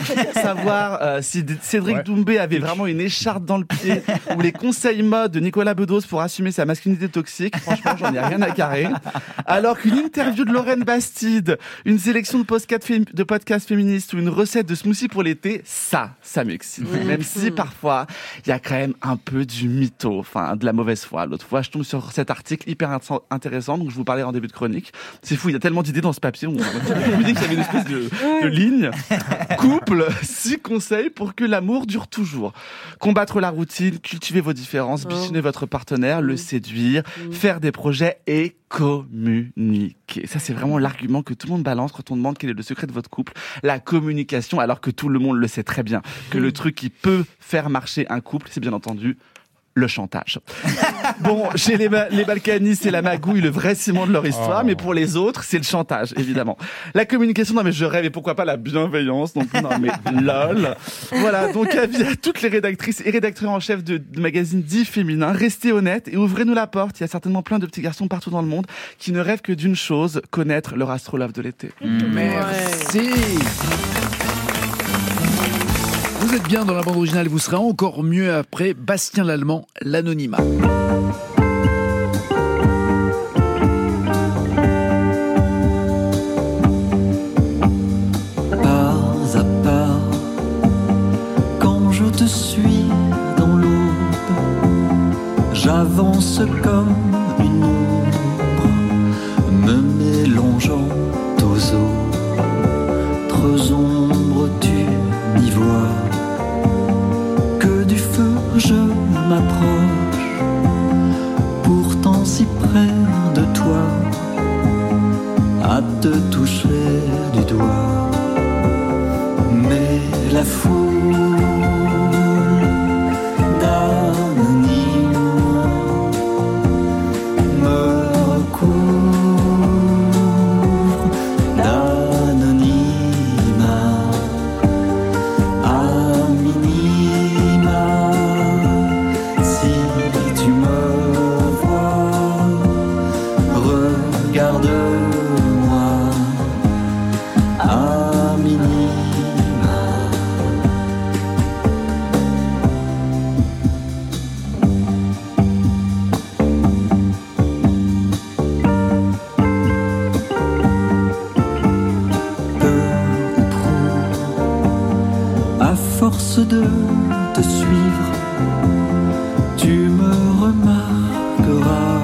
savoir si Cédric Doumbé avait vraiment une écharpe dans le pied, ou les conseils mode de Nicolas Bedos pour assumer sa masculinité toxique, franchement, j'en ai rien à carrer. Alors qu'une interview de Lorraine Bastide, une sélection de podcasts féministes ou une recette de smoothie pour l'été, ça m'excite. Même si parfois, il y a quand même un peu du mytho, enfin, de la mauvaise foi. L'autre fois, je tombe sur cet article hyper intéressant, donc je vous parlais en début de chronique. C'est fou, il y a tellement d'idées dans ce papier. On me dit qu'il y avait une espèce de ligne. Couple, 6 conseils pour que l'amour dure toujours. Combattre la routine, cultiver vos différences, bichonner votre partenaire, le séduire, faire des projets et communiquer. Ça, c'est vraiment l'argument que tout le monde balance quand on demande quel est le secret de votre couple. La communication, alors que tout le monde le sait très bien. Que le truc qui peut faire marcher un couple, c'est bien entendu le chantage. Bon, chez les Balkany, c'est la magouille, le vrai ciment de leur histoire, mais pour les autres, c'est le chantage, évidemment. La communication, non mais je rêve, et pourquoi pas la bienveillance, non mais lol. Voilà, donc avis à toutes les rédactrices et rédacteurs en chef de magazines dits féminins, restez honnêtes et ouvrez-nous la porte. Il y a certainement plein de petits garçons partout dans le monde qui ne rêvent que d'une chose, connaître leur astrolabe de l'été. Merci. Vous êtes bien dans la bande originale, vous serez encore mieux après Bastien Lallemand, l'anonymat. à te toucher du doigt. Mais la foule d'anonymes me recouvre d'anonymat. À minima, si tu me vois, regarde-moi. À minima. Peu ou prou, à force de te suivre, tu me remarqueras.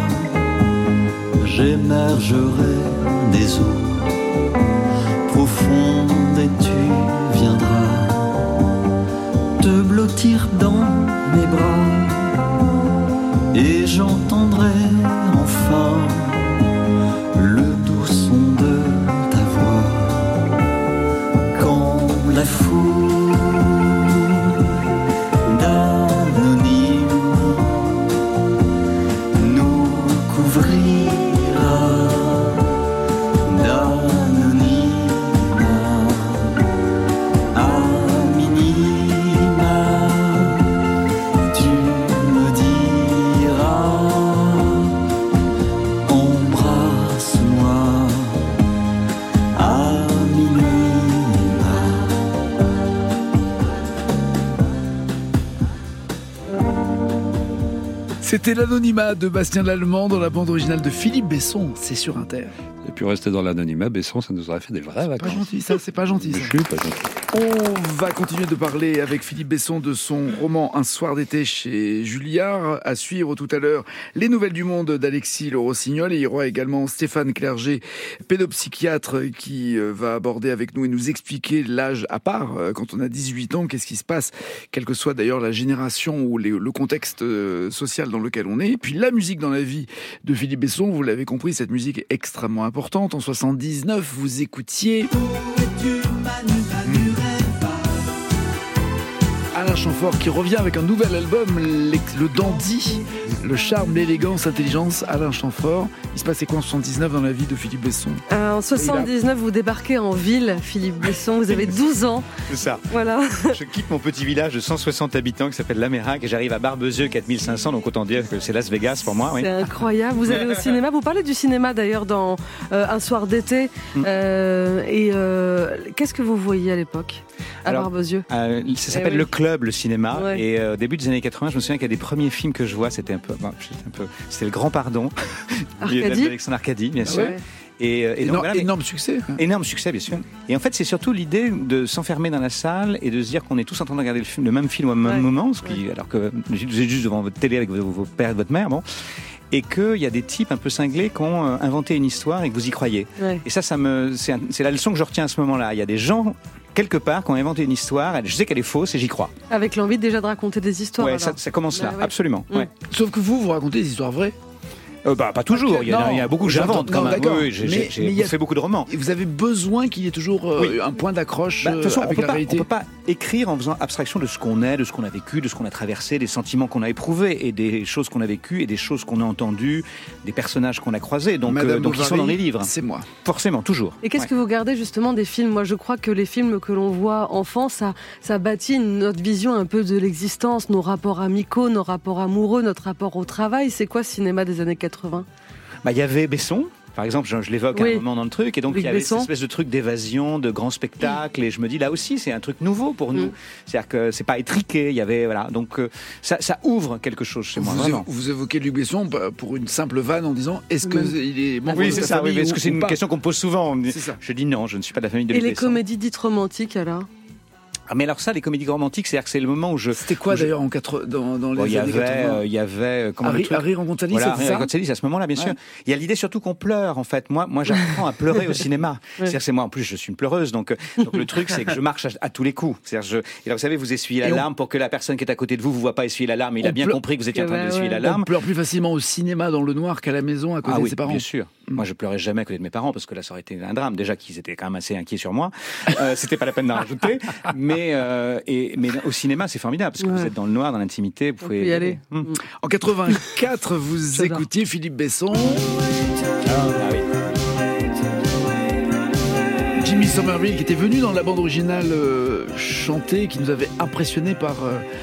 J'émergerai des eaux profondes et tu viendras te blottir dans mes bras et j'entendrai enfin le doux son de ta voix. Quand la foule d'anonymes nous couvrira d'anonymat. À minima, tu me diras, embrasse-moi. À minima. C'était l'anonymat de Bastien Lallemand dans la bande originale de Philippe Besson. C'est sur Inter. Et puis rester dans l'anonymat, Besson, ça nous aurait fait des vraies Pas vacances. gentil, ça, c'est pas gentil. Je Ça. suis pas gentil. On va continuer de parler avec Philippe Besson de son roman Un soir d'été chez Julliard. À suivre tout à l'heure les nouvelles du monde d'Alexis Le Rossignol. Et il y aura également Stéphane Clerget, pédopsychiatre, qui va aborder avec nous et nous expliquer l'âge à part. Quand on a 18 ans, qu'est-ce qui se passe, quelle que soit d'ailleurs la génération ou le contexte social dans lequel on est. Et puis la musique dans la vie de Philippe Besson, vous l'avez compris, cette musique est extrêmement importante. En 79, vous écoutiez Alain Chamfort qui revient avec un nouvel album, le dandy, le charme, l'élégance, l'intelligence. Alain Chamfort. Il se passait quoi en 79 dans la vie de Philippe Besson? En 79, vous débarquez en ville, Philippe Besson, vous avez 12 ans. C'est ça. Voilà. Je quitte mon petit village de 160 habitants qui s'appelle Lamérac et j'arrive à Barbezieux, 4500, donc autant dire que c'est Las Vegas pour moi. Oui. C'est incroyable. Vous allez au cinéma. Vous parlez du cinéma d'ailleurs dans Un soir d'été. Qu'est-ce que vous voyez à l'époque à Barbezieux? Ça s'appelle oui. Le Club, le cinéma. Ouais. Et au début des années 80, je me souviens qu'il y a des premiers films que je vois, c'était Le Grand Pardon. Arcadie. d'Alexandre Arcadie, bien sûr. Ouais. Et donc, voilà, énorme succès. énorme succès, bien sûr. Et en fait, c'est surtout l'idée de s'enfermer dans la salle et de se dire qu'on est tous en train de regarder le même film au même moment, alors que vous êtes juste devant votre télé avec vos pères et votre mère, bon. Et qu'il y a des types un peu cinglés qui ont inventé une histoire et que vous y croyez. Ouais. Et ça c'est la leçon que je retiens à ce moment-là. Il y a des gens, quelque part, qui ont inventé une histoire, je sais qu'elle est fausse et j'y crois. Avec l'envie déjà de raconter des histoires. Ouais, ça commence là, Ouais. absolument. Mm. Ouais. Sauf que vous racontez des histoires vraies. Pas toujours, il y a beaucoup que j'invente quand Non, même. d'accord. Oui, j'ai Mais il y a- fait beaucoup de romans. Et vous avez besoin qu'il y ait toujours un point d'accroche De toute façon, on avec peut la pas, réalité. on peut pas écrire en faisant abstraction de ce qu'on est, de ce qu'on a vécu, de ce qu'on a traversé, des sentiments qu'on a éprouvés et des choses qu'on a vécues et des choses qu'on a entendues, des personnages qu'on a croisés. Donc Madame ils sont Bovary, dans les livres. C'est moi. Forcément, toujours. Et qu'est-ce Ouais. que vous gardez justement des films? Moi, je crois que les films que l'on voit enfant, ça bâtit notre vision un peu de l'existence, nos rapports amicaux, nos rapports amoureux, notre rapport au travail. C'est quoi ce cinéma des années 80? Il y avait Besson. Par exemple, je l'évoque à Oui. un moment dans le truc, et donc Luc il y avait Besson. cette espèce de truc d'évasion, de grand spectacle, et je me dis là aussi c'est un truc nouveau pour nous. C'est-à-dire que c'est pas étriqué, il y avait voilà, donc ça ouvre quelque chose chez moi. Vraiment. Vous évoquez Luc Besson pour une simple vanne en disant est-ce que il est membre Oui, de c'est ta ça. Oui, famille parce que c'est ou une pas. question qu'on me pose souvent. On me dit- C'est ça. Je dis non, je ne suis pas de la famille de Et Luc les Besson. comédies dites romantiques alors? Mais alors ça, les comédies romantiques, c'est-à-dire que c'est le moment où je. C'était quoi d'ailleurs dans les Bon, il années 80 y avait comment le truc Harry rencontre Sally, Voilà, c'était Harry ça rencontre Sally, c'est à ce moment-là, bien sûr. Ouais. Il y a l'idée surtout qu'on pleure, en fait. Moi, j'apprends à pleurer au cinéma. Ouais. C'est-à-dire, c'est moi, en plus, je suis une pleureuse, donc le truc, c'est que je marche à tous les coups. C'est-à-dire, et là, vous savez, vous essuyez la Et on- larme pour que la personne qui est à côté de vous voit pas essuyer la larme. Il On a bien pleure- compris que vous étiez en train Ouais, d'essuyer ouais. la larme. On pleure plus facilement au cinéma dans le noir qu'à la maison à côté Ah de oui, ses parents. bien sûr. Moi, je pleurais jamais à côté de mes parents parce que là, ça aurait été un drame. Déjà qu'ils étaient quand même assez inquiets sur moi. C'était pas la peine d'en rajouter. Mais au cinéma, c'est formidable parce que vous êtes dans le noir, dans l'intimité. Vous pouvez y aller. En 84, vous écoutiez Philippe Besson. Ah oui. Jimmy Somerville qui était venu dans la bande originale chanter, qui nous avait impressionné par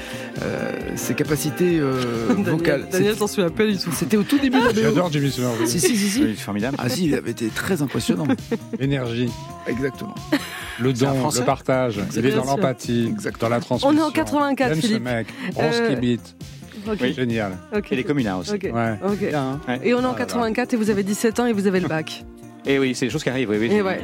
ses capacités vocales. Daniel s'en souvient pas du tout. C'était au tout début de la BO. J'adore Jimmy Somerville. Si. Oui, c'est formidable. Ah si, il avait été très impressionnant. Énergie, Exactement. le C'est un don, Français. le partage. Il est Bien dans sûr. l'empathie, Exactement. dans la transmission. On est en 84, J'aime Philippe. ce mec. Bronze qui bite. Ok. Oui. Génial. Ok. Et les communards aussi. Ok. Ouais. Ok. Bien, hein. Ouais. Et on est en 84 et vous avez 17 ans et vous avez le bac. Et oui, c'est des choses qui arrivent. Oui, oui. Et ouais.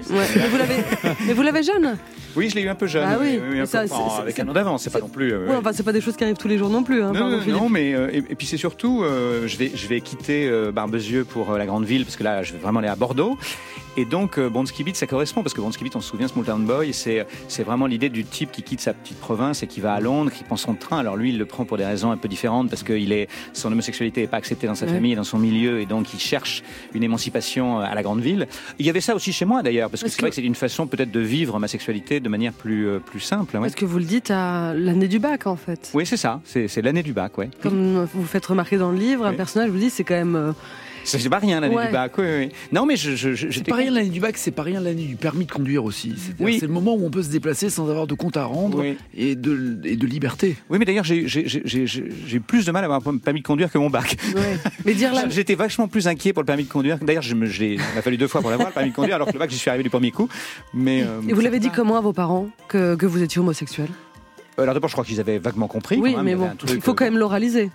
Mais vous l'avez jeune. Oui, je l'ai eu un peu jeune. Ah oui. un peu, Ça, enfin, c'est- avec c'est- un an d'avance. C'est pas non plus. Ouais, enfin, c'est pas des choses qui arrivent tous les jours non plus. Hein, pardon, Non, Philippe. non, mais et puis c'est surtout, je vais quitter Barbezieux pour la grande ville parce que là, je vais vraiment aller à Bordeaux. Et donc, Bronski Beat, ça correspond parce que Bronski Beat, on se souvient, Small Town Boy, c'est vraiment l'idée du type qui quitte sa petite province et qui va à Londres, qui prend son train. Alors lui, il le prend pour des raisons un peu différentes parce que son homosexualité n'est pas acceptée dans sa famille, dans son milieu, et donc il cherche une émancipation à la grande ville. Il y avait ça aussi chez moi d'ailleurs, parce que c'est vrai que c'est une façon peut-être de vivre ma sexualité de manière plus simple. Ouais. Parce que vous le dites à l'année du bac, en fait. Oui, c'est ça, c'est l'année du bac, ouais. Comme vous faites remarquer dans le livre, un Oui. personnage vous dit c'est quand même. C'est pas rien l'année Ouais. du bac, oui, oui. Non, mais C'est j'étais pas rien l'année du bac, c'est pas rien l'année du permis de conduire aussi. C'est-à-dire, Oui. c'est le moment où on peut se déplacer sans avoir de compte à rendre Oui. et de liberté. Oui, mais d'ailleurs, j'ai eu plus de mal à avoir un permis de conduire que mon bac. Ouais. Mais dire là. J'étais vachement plus inquiet pour le permis de conduire. D'ailleurs, il m'a fallu 2 fois pour l'avoir, le permis de conduire, alors que le bac, j'y suis arrivé du premier coup. Mais, Et vous l'avez dit comment à vos parents que vous étiez homosexuel? alors d'abord, je crois qu'ils avaient vaguement compris. Oui, quand même. mais Il y avait bon, un truc, il faut quand même l'oraliser.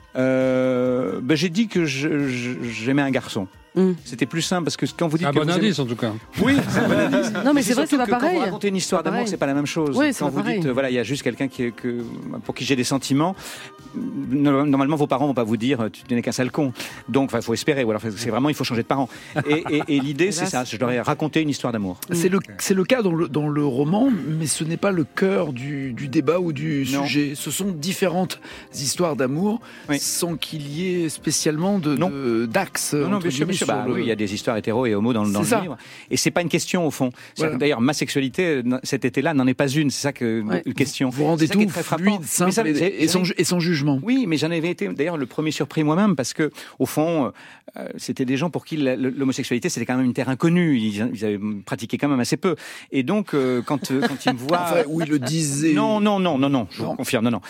j'ai dit que j'aimais un garçon. C'était plus simple parce que quand vous dites Un que bon vous aimez- indice en tout cas. Oui, c'est un bon indice. Non, mais c'est vrai, c'est surtout pas que pareil. Quand vous racontez une histoire C'est pas d'amour, pareil. c'est pas la même chose. Oui, c'est Quand pas vous dites, pareil. voilà, il y a juste quelqu'un pour qui j'ai des sentiments, normalement vos parents vont pas vous dire tu n'es qu'un sale con. Donc, il faut espérer. Ou alors, c'est vraiment, il faut changer de parents. Et l'idée, c'est ça. Je leur ai raconté une histoire d'amour. C'est le cas dans le roman, mais ce n'est pas le cœur du débat ou du Non. sujet. Ce sont différentes histoires d'amour Oui. sans qu'il y ait spécialement Non. d'axe. Non, entre bien sûr, guillemets, sur Bah, le- oui, il y a des histoires hétéro et homo dans C'est le ça. livre. Et c'est pas une question au fond. Voilà. D'ailleurs, ma sexualité cet été-là n'en est pas une. C'est ça que Ouais. une question. Vous rendez C'est ça qui est tout très frappant. fluide, Mais simple ça, et sans jugement. Oui, mais j'en avais été d'ailleurs le premier surpris moi-même parce que au fond, c'était des gens pour qui l'homosexualité c'était quand même une terre inconnue. Ils avaient pratiqué quand même assez peu. Et donc quand ils me voient, Enfin, où il le disait. non, je vous Non. confirme, non.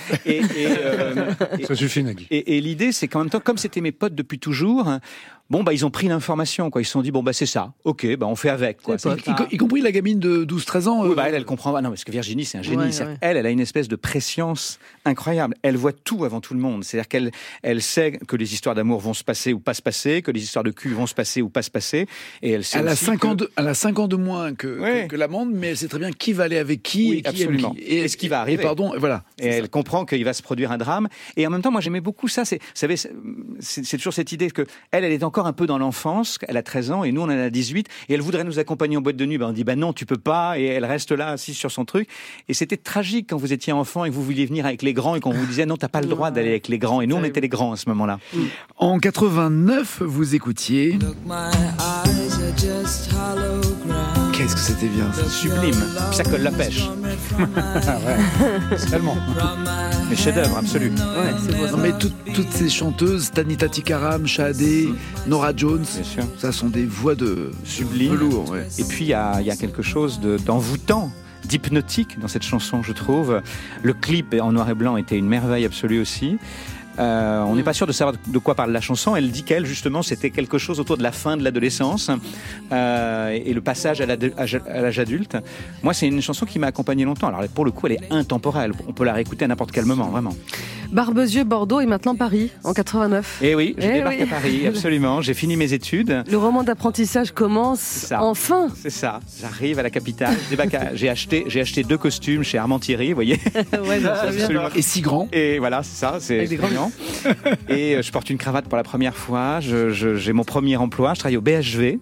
Ça suffit, Nagui. Et l'idée, c'est qu'en même temps, comme c'était mes potes depuis toujours, bon, bah, ils ont pris l'information, quoi. Ils se sont dit, bon, bah, c'est ça. Ok, bah, on fait avec, quoi. C'est C'est pas- Y compris la gamine de 12-13 ans. Oui, bah, elle comprend pas. Non, parce que Virginie, c'est un génie. Ouais, C'est-à-dire ouais. Elle a une espèce de préscience incroyable. Elle voit tout avant tout le monde. C'est-à-dire qu'elle sait que les histoires d'amour vont se passer ou pas se passer, que les histoires de cul vont se passer ou pas se passer. Et elle sait Elle a aussi 5 que- ans de moins Ouais. que l'amende, mais elle sait très bien qui va aller avec qui Oui, et qui absolument. aime qui. Et ce qui va arriver. Et pardon, voilà. Et elle comprend qu'il va se produire un drame. Et en même temps, moi, j'aimais beaucoup ça. Vous savez, c'est toujours cette idée que elle est encore un peu dans l'enfance. Elle a 13 ans et nous, on en a 18. Et elle voudrait nous accompagner en boîte de nuit. Ben, on dit, non, tu peux pas. Et elle reste là, assise sur son truc. Et c'était tragique quand vous étiez enfant et que vous vouliez venir avec les grands et qu'on vous disait, non, t'as pas le droit d'aller avec les grands. Et nous, on était les grands à ce moment-là. En 89, vous écoutiez. Qu'est-ce que c'était bien ça. Sublime. Puis ça colle la pêche. Tellement. Mais chef-d'œuvre absolu. Ouais, c'est beau. Non, mais toutes ces chanteuses, Tanita Tikaram, Shadé, Nora Jones, Bien sûr. ça sont des voix de Sublime. velours. Ouais. Et puis, il y a quelque chose d'envoûtant, d'hypnotique dans cette chanson, je trouve. Le clip en noir et blanc était une merveille absolue aussi. On n'est pas sûr de savoir de quoi parle la chanson. Elle dit qu'elle, justement, c'était quelque chose autour de la fin de l'adolescence et le passage à l'âge adulte. Moi, c'est une chanson qui m'a accompagné longtemps. Alors, pour le coup, elle est intemporelle. On peut la réécouter à n'importe quel moment, vraiment. Barbezieux, Bordeaux et maintenant Paris, en 89. Et oui, je Eh débarque oui. à Paris, absolument. J'ai fini mes études. Le roman d'apprentissage commence ça. enfin. C'est ça. J'arrive à la capitale. J'ai acheté 2 costumes chez Armand Thierry, vous voyez. Ouais, je sais bien. Absolument. Et si grand. Et voilà, c'est ça. C'est Avec des grandes exactement. Et je porte une cravate pour la première fois. J'ai mon premier emploi. Je travaille au BHV.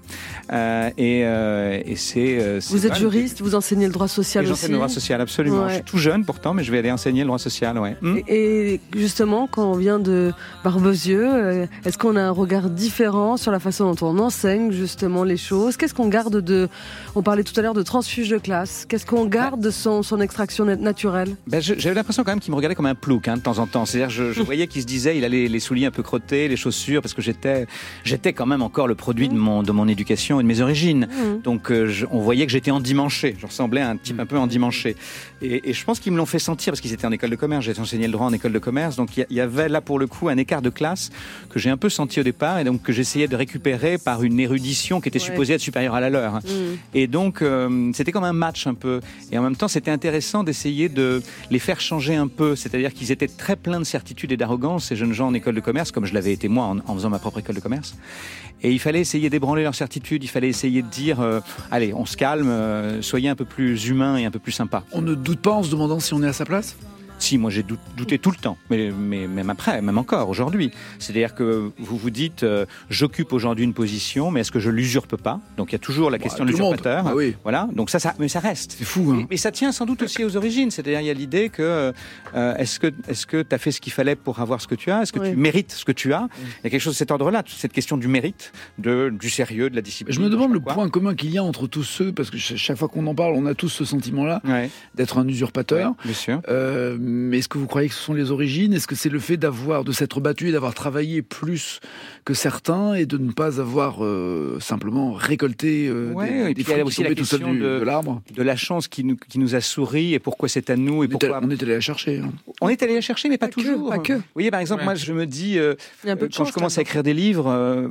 Et c'est. Vous êtes juriste, vous enseignez le droit social aussi. J'enseigne le droit social, absolument. Ouais. Je suis tout jeune pourtant, mais je vais aller enseigner le droit social, ouais. Et justement, quand on vient de Barbezieux, est-ce qu'on a un regard différent sur la façon dont on enseigne justement les choses? Qu'est-ce qu'on garde de... On parlait tout à l'heure de transfuge de classe. Qu'est-ce qu'on garde de son extraction naturelle? J'avais l'impression quand même qu'il me regardait comme un plouc de temps en temps. C'est-à-dire je voyais qu'il se disait, il a les souliers un peu crottés, les chaussures, parce que j'étais quand même encore le produit de mon éducation et de mes origines. Donc on voyait que j'étais endimanché. Je ressemblais à un type un peu endimanché. Et je pense qu'ils me l'ont fait sentir, parce qu'ils étaient en école de commerce. J'ai enseigné le droit en école de commerce. Donc il y avait là pour le coup un écart de classe que j'ai un peu senti au départ et donc que j'essayais de récupérer par une érudition qui était supposée être supérieure à la leur. Et donc c'était comme un match un peu. Et en même temps c'était intéressant d'essayer de les faire changer un peu. C'est-à-dire qu'ils étaient très pleins de certitude et d'arrogance, ces jeunes gens en école de commerce, comme je l'avais été moi en faisant ma propre école de commerce. Et il fallait essayer d'ébranler leur certitude. Il fallait essayer de dire allez, on se calme, soyez un peu plus humains et un peu plus sympas. On ne doute pas en se demandant si on est à sa place? Si, moi j'ai douté tout le temps, mais même après, même encore aujourd'hui. C'est-à-dire que vous vous dites, j'occupe aujourd'hui une position, mais est-ce que je l'usurpe pas? Donc il y a toujours la question de l'usurpateur. Ah oui. Voilà. Donc ça reste. C'est fou. Hein. Mais ça tient sans doute aussi aux origines. C'est-à-dire il y a l'idée que est-ce que tu as fait ce qu'il fallait pour avoir ce que tu as? Est-ce que tu mérites ce que tu as? Il y a quelque chose de cet ordre-là, cette question du mérite, du sérieux, de la discipline. Je me demande le point commun qu'il y a entre tous ceux, parce que chaque fois qu'on en parle, on a tous ce sentiment-là d'être un usurpateur. Ouais, bien sûr. Mais est-ce que vous croyez que ce sont les origines? Est-ce que c'est le fait de s'être battu et d'avoir travaillé plus que certains et de ne pas avoir simplement récolté des fruits qui tombaient tout seuls de l'arbre? De la chance qui nous a souri et pourquoi c'est à nous et pourquoi... On est allé la chercher. Hein. On est allé la chercher, mais pas toujours. Pas que. Vous voyez, par exemple, moi je me dis, quand je commence à écrire des livres,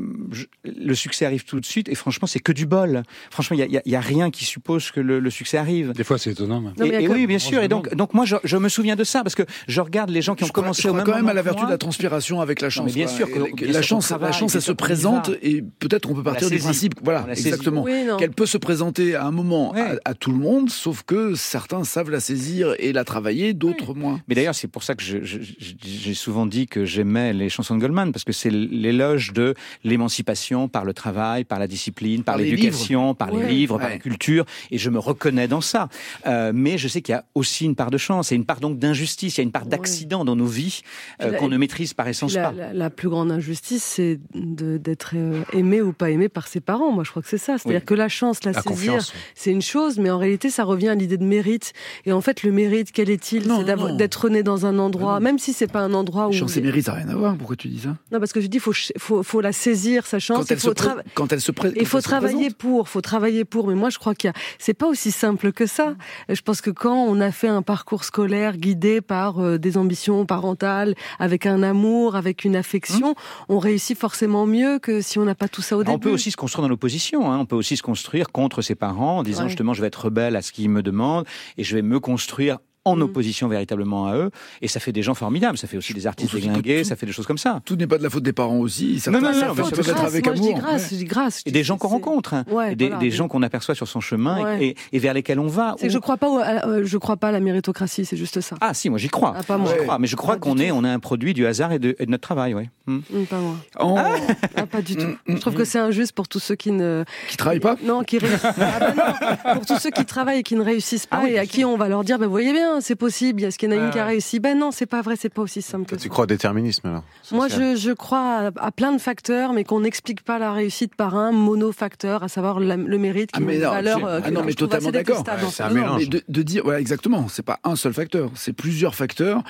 le succès arrive tout de suite et franchement c'est que du bol. Franchement, il y a rien qui suppose que le succès arrive. Des fois c'est étonnant. Même. Et oui, bien sûr. Et donc moi je me souviens de ça parce que je regarde les gens qui ont commencé au même quand même moment à la vertu moi. de la transpiration avec la chance. Mais bien sûr que la chance elle se présente et peut-être on peut partir du principe, voilà, exactement, qu'elle peut se présenter à un moment à tout le monde, sauf que certains savent la saisir et la travailler, d'autres moins. Mais d'ailleurs c'est pour ça que j'ai souvent dit que j'aimais les chansons de Goldman, parce que c'est l'éloge de l'émancipation par le travail, par la discipline, par l'éducation, par les livres, par la culture, et je me reconnais dans ça. Mais je sais qu'il y a aussi une part de chance et une part donc d'injustice, il y a une part d'accident dans nos vies qu'on ne maîtrise par essence pas. La plus grande injustice, c'est d'être aimé ou pas aimé par ses parents. Moi, je crois que c'est ça. C'est-à-dire que la chance, la saisir, c'est une chose, mais en réalité, ça revient à l'idée de mérite. Et en fait, le mérite, quel est-il? C'est d'être né dans un endroit, même si c'est pas un endroit où... Chance et mérite, ça n'a rien à voir. Pourquoi tu dis ça? Non, parce que je dis, faut la saisir, sa chance. Quand elle se présente. Il faut travailler pour. Mais moi, je crois c'est pas aussi simple que ça. Je pense que quand on a fait un parcours scolaire guidé par des ambitions parentales, avec un amour, avec une affection, on réussit forcément mieux que si on n'a pas tout ça au début. On peut aussi se construire dans l'opposition. On peut aussi se construire contre ses parents en disant justement, je vais être rebelle à ce qu'ils me demandent et je vais me construire en opposition véritablement à eux, et ça fait des gens formidables, ça fait aussi des artistes déglingués, ça fait des choses comme ça. Tout n'est pas de la faute des parents aussi, ça peut être avec amour. Je dis grâce. Et des gens qu'on rencontre, des gens qu'on aperçoit sur son chemin et vers lesquels on va. C'est que je crois pas à la méritocratie, c'est juste ça. Ah si, moi j'y crois. Pas moi. J'y crois, mais je crois qu'on est un produit du hasard et de notre travail, Pas moi. Pas du tout. Je trouve que c'est injuste pour tous ceux qui travaillent pas. Non, qui réussissent. Non. Pour tous ceux qui travaillent et qui ne réussissent pas et à qui on va leur dire, vous voyez bien, c'est possible, est-ce qu'il y en a une qui a réussi? Non, c'est pas vrai, c'est pas aussi simple que ça. Tu crois au déterminisme alors? Moi, je crois à plein de facteurs, mais qu'on n'explique pas la réussite par un monofacteur, à savoir le mérite, qui est une valeur mais totalement d'accord. C'est un mélange. De dire, exactement, c'est pas un seul facteur, c'est plusieurs facteurs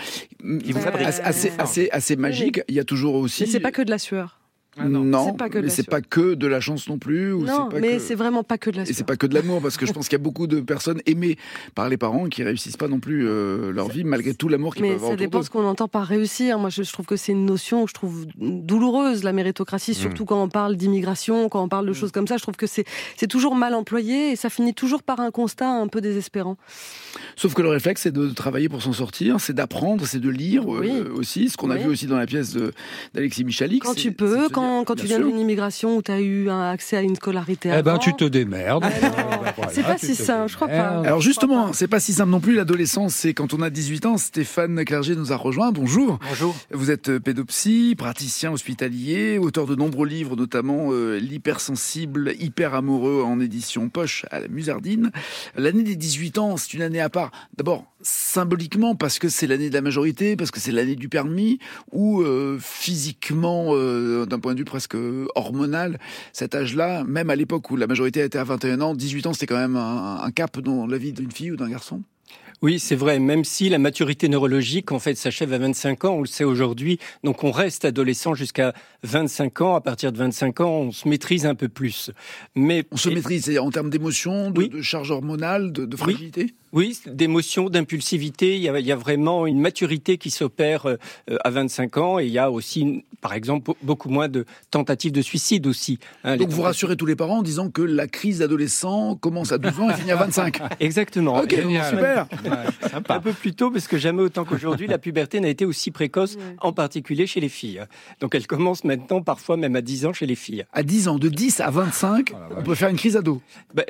assez magiques. Il y a toujours aussi... Mais c'est pas que de la sueur. Non, mais c'est pas que de la chance non plus. Non, mais c'est vraiment pas que de la sueur. Et c'est pas que de l'amour, parce que je pense qu'il y a beaucoup de personnes aimées par les parents qui réussissent pas non plus leur vie, malgré tout l'amour qu'ils peuvent avoir. Mais ça dépend ce qu'on entend par réussir. Moi, je trouve que c'est une notion que je trouve douloureuse, la méritocratie, surtout quand on parle d'immigration, quand on parle de choses comme ça. Je trouve que c'est toujours mal employé et ça finit toujours par un constat un peu désespérant. Sauf que le réflexe, c'est de travailler pour s'en sortir, c'est d'apprendre, c'est de lire aussi, ce qu'on a vu aussi dans la pièce d'Alexis Michalik. Quand tu peux, quand tu bien viens sûr. d'une immigration où tu as eu un accès à une scolarité Eh ben, avant. tu te démerdes. Voilà, C'est pas tu si te simple, je crois pas. démerdes. Alors justement, c'est pas si simple non plus l'adolescence, c'est quand on a 18 ans. Stéphane Clerget nous a rejoint. Bonjour. Bonjour. Vous êtes pédopsie, praticien hospitalier, auteur de nombreux livres, notamment L'hypersensible, hyper amoureux en édition poche à la Musardine. L'année des 18 ans, c'est une année à part. D'abord, symboliquement, parce que c'est l'année de la majorité, parce que c'est l'année du permis, ou physiquement, d'un point de vue presque hormonal, cet âge-là, même à l'époque où la majorité était à 21 ans, 18 ans, c'était quand même un cap dans la vie d'une fille ou d'un garçon. Oui, c'est vrai, même si la maturité neurologique, en fait, s'achève à 25 ans, on le sait aujourd'hui, donc on reste adolescent jusqu'à 25 ans. À partir de 25 ans, on se maîtrise un peu plus. Mais On se maîtrise, c'est en termes d'émotion, Oui. de charge hormonale, de fragilité. Oui, d'émotion, d'impulsivité, il y a vraiment une maturité qui s'opère à 25 ans, et il y a aussi, par exemple, beaucoup moins de tentatives de suicide aussi. Hein, Donc vous rassurez tous les parents en disant que la crise d'adolescent commence à 12 ans et finit à 25. Exactement. Ok, super. Un peu plus tôt, parce que jamais autant qu'aujourd'hui, la puberté n'a été aussi précoce, en particulier chez les filles. Donc elle commence maintenant, parfois même à 10 ans chez les filles. À 10 ans, de 10 à 25, on peut faire une crise ado.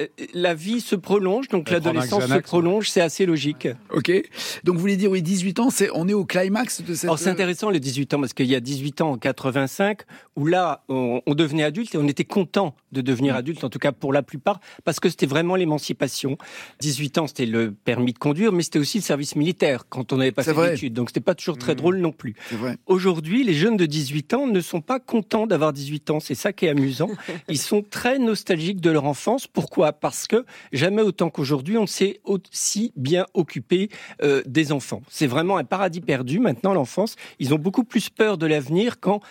La vie se prolonge, donc Elle prend un l'adolescence se Xanax, prolonge, c'est assez logique. Ok. Donc vous voulez dire, oui, 18 ans, on est au climax de cette... Alors c'est intéressant les 18 ans, parce qu'il y a 18 ans en 85, où là, on devenait adulte, et on était content de devenir adulte, en tout cas pour la plupart, parce que c'était vraiment l'émancipation. 18 ans, c'était le permis de conduire, mais c'était aussi le service militaire, quand on n'avait pas C'est fait vrai. d'études. Donc c'était pas toujours très drôle non plus. C'est vrai. Aujourd'hui, les jeunes de 18 ans ne sont pas contents d'avoir 18 ans. C'est ça qui est amusant. Ils sont très nostalgiques de leur enfance. Pourquoi ? Parce que jamais autant qu'aujourd'hui, on s'est aussi bien occupé des enfants. C'est vraiment un paradis perdu maintenant, l'enfance. Ils ont beaucoup plus peur de l'avenir qu'en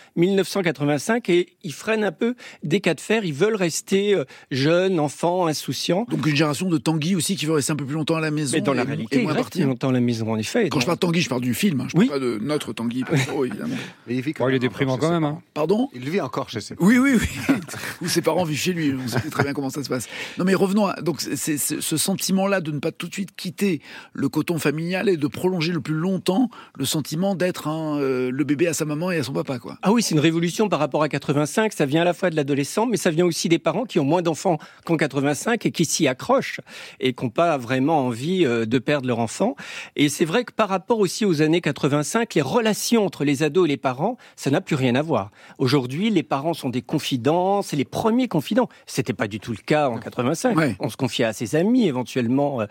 1985, et ils freinent un peu des cas de fer. Ils veulent rester jeunes, enfants, insouciants. Donc une génération de Tanguy aussi qui veut rester un peu plus longtemps à la maison. Mais dans la et réalité, ils moins restent partir. longtemps à la maison, en effet. Quand je parle de Tanguy, je parle du film. Je Oui. parle pas de notre Tanguy, perso, évidemment. Mais il vit quand Bon, il est même déprimant encore quand chez même. ses Hein. Pardon ? parents. Il vit encore chez ses parents. Oui, oui, oui. Ou ses parents vivent chez lui. On sait très bien comment ça se passe. Non, mais revenons à donc c'est ce sentiment-là de ne pas tout de suite quitter le cocon familial et de prolonger le plus longtemps le sentiment d'être le bébé à sa maman et à son papa, quoi. Ah oui, c'est une révolution par rapport à 85. Ça vient à la fois de l'adolescent, mais ça vient aussi des parents qui ont moins d'enfants qu'en 85 et qui s'y accrochent et qui n'ont pas vraiment envie de perdre leur enfant. Et c'est vrai que par rapport aussi aux années 85, les relations entre les ados et les parents, ça n'a plus rien à voir. Aujourd'hui, les parents sont des confidents, c'est les premiers confidents. C'était pas du tout le cas en 85. Ouais. On se confiait à ses amis, éventuellement,